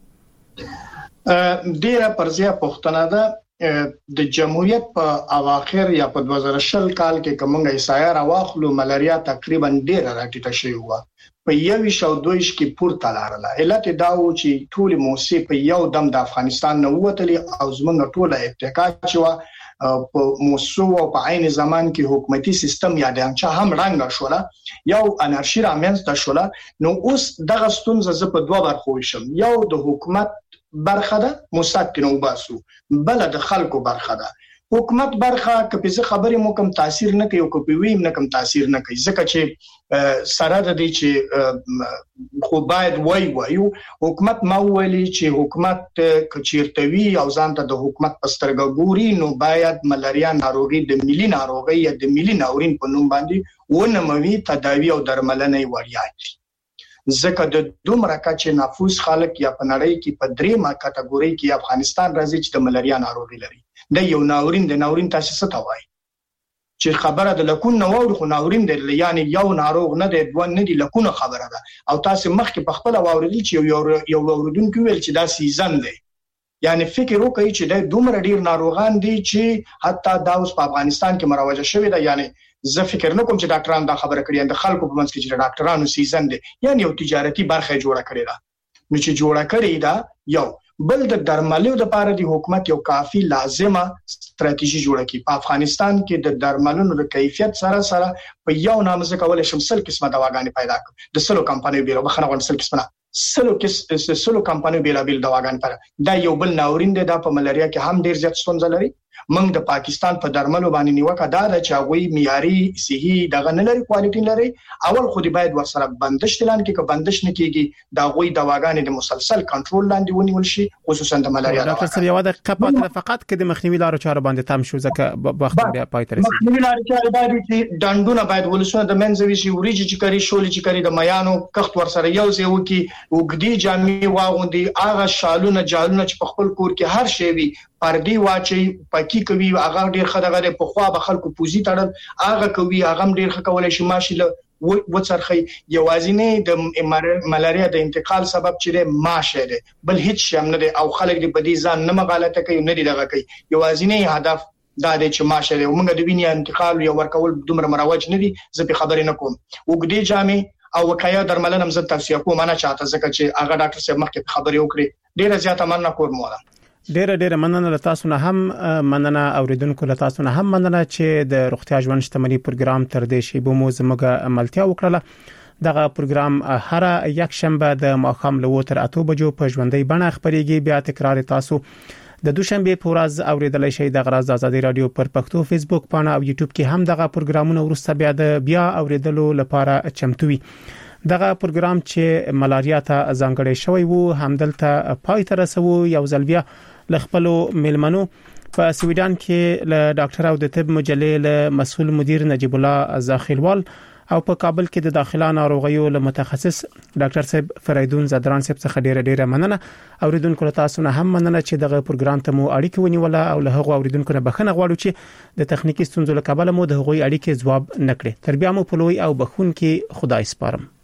ډیره پرځه پښتنه ده د جمهوریت په اواخر یا په دوه زره شل کال کې کومه ایسایا راوخلو ملاریا تقریبا ډیره راټیټه شوی و په یو شو دویش کې پورته لاړه علت دا و چې ټول موسی په یو دم د افغانستان نه ووتلې او زمونږ ټوله ابتکار شو په موسو او په عین زمان کې حکومتي سیستم یا د انچا هم رنګ شوله یو انارشي رامنځته شوله نو اوس دغه ستونزه ز په دوه برخو شم یو د حکومت برخه ده مسکنو باسو بل د خلکو برخه ده حکومت برخه کپی زه خبرې مو کوم تاثیر نه کوي او کپی ویم نه کوم تاثیر نه کوي ځکه چې سره د دې چې خو باید وای وایو حکومت ما ویلي چې حکومت کچیرتوي او ځان ته د حکومت پسترګ ګوري نو باید ملاریا ناروغي د ملي ناروغي یا د ملي ناورین په نوم باندې ونموي تداوی او درملنه وړیا ځکه د دومره کچې نفوس خلک یا په نړۍ کې په درېمه کټګوري کې افغانستان راځي چې د ملاریا ناروغي لري د یو ناورین د ناورین تاسو څه توای چې خبره د لکون نو ورخو ناورین د یعنی یو ناروغ نه د دوه نه دی لکونه خبره ده او تاسو مخکې په خپل واوریدل چې یو یو اوریدونکو ویل چې دا سیزن دی یعنی فکر وکړئ چې د دومره ډیر ناروغان دي چې حتی دا اوس په افغانستان کې مروجه شوی ده یعنی زه فکر نه کوم چې ډاکټران دا خبره کړي د خلکو په منځ کې چې ډاکټرانو سیزن دي یعنی یو تجارتي برخه جوړه کړې ده نو چې جوړه کړې ده یو بل د درملو د لپاره د حکومت یو کافي لازمه ستراتیژي جوړه کړي په افغانستان کې د درملونو د کیفیت سره سره په یو نامزه کول شمسل قسمه دواګانې پیدا کړ د سلو کمپنیو بیره بخنه ونسل قسمه سلو کس سلو کمپنیو بیلا بیل دواګانې پر دا یو بل ناورین دی د په ملاریا کې هم ډیر زیات ستونزه لري موږ د پاکستان په درملو باندې نیوکه دا ده چې هغه معیاري صحي دغه نه لري کوالټي لري اول خو دی باید ورسره بندش اعلان کړي که بندش نه کیږي دا غوي دواګانې د مسلسل کنټرول لاندې ونیول شي خصوصا د ملاریا ډاکټر صاحب یو د قپات فقط کې د مخنیوي لارو چارو باندې تام شو ځکه وخت بیا پای ته رسیدي مخنیوي لارو چارو باید چې دندونه باید ولسونه د منځوي شي وريجي چې کری شولې چې کری د میانو کخت ورسره یو ځای وکي وګدي جامې واغوندي هغه شالونه جالونه چې په خپل کور کې هر شی وي پردي واچي پکی کوي هغه ډیر خدغه په خوا به خلکو پوزي تړل هغه کوي هغه ډیر خکولای شي ماشي له وڅرخي یوازینی د ملاریا د انتقال سبب چې ماشه ده بل هیڅ شم نه او خلک د بدی ځان نه مغالطه کوي نه دی دغه کوي یوازینی هدف دا د چې ماشه ده ومنګ د وینې انتقال یو ورکول دومره مروج نه دي زه په خبرې نه کوم وګدي جامې او وکایا درملنه هم زه توصیه کوم نه چاته ځکه چې هغه ډاکټر صاحب مخکې خبرې وکړي ډیره زیاته مننه کوم مولا ډیره ډیره مننه له تاسو نه هم مننه اوریدونکو له تاسو نه هم مننه چې د روغتیا ژوند شتمنۍ پروګرام تر دې شی به مو زموږه عملتیا وکړه دغه پروګرام هر یک شنبه د ماښام له وتر اته بجو په ژوندۍ بڼه خبريږي بیا تکرار تاسو د دوشنبه په ورځ اوریدلای شئ د غراز ازادي رادیو پر پښتو فیسبوک پاڼه او یوټیوب کې هم دغه پروګرامونه ورسته بیا د بیا اوریدلو لپاره چمتوي دغه پروګرام چې ملاریا ته ځانګړی شوی وو همدلته پای ته رسو یو ځل بیا لخپلو ملمنو په سویډن کې له ډاکټر او د طب مجلې له مسؤل مدیر نجیب الله زاخیلوال او په کابل کې د داخله ناروغیو له متخصص ډاکټر صاحب فریدون زدران صاحب څخه ډیره ډیره مننه اوریدونکو تاسو نه هم مننه چې دغه پروګرام ته مو اړیکه ونیوله او له هغه اوریدونکو نه بخښنه غواړو چې د تخنیکی ستونزو له کبله مو د هغوی اړیکې ځواب نکړي تر بیا مو په لوی او بخون کې خدای سپارم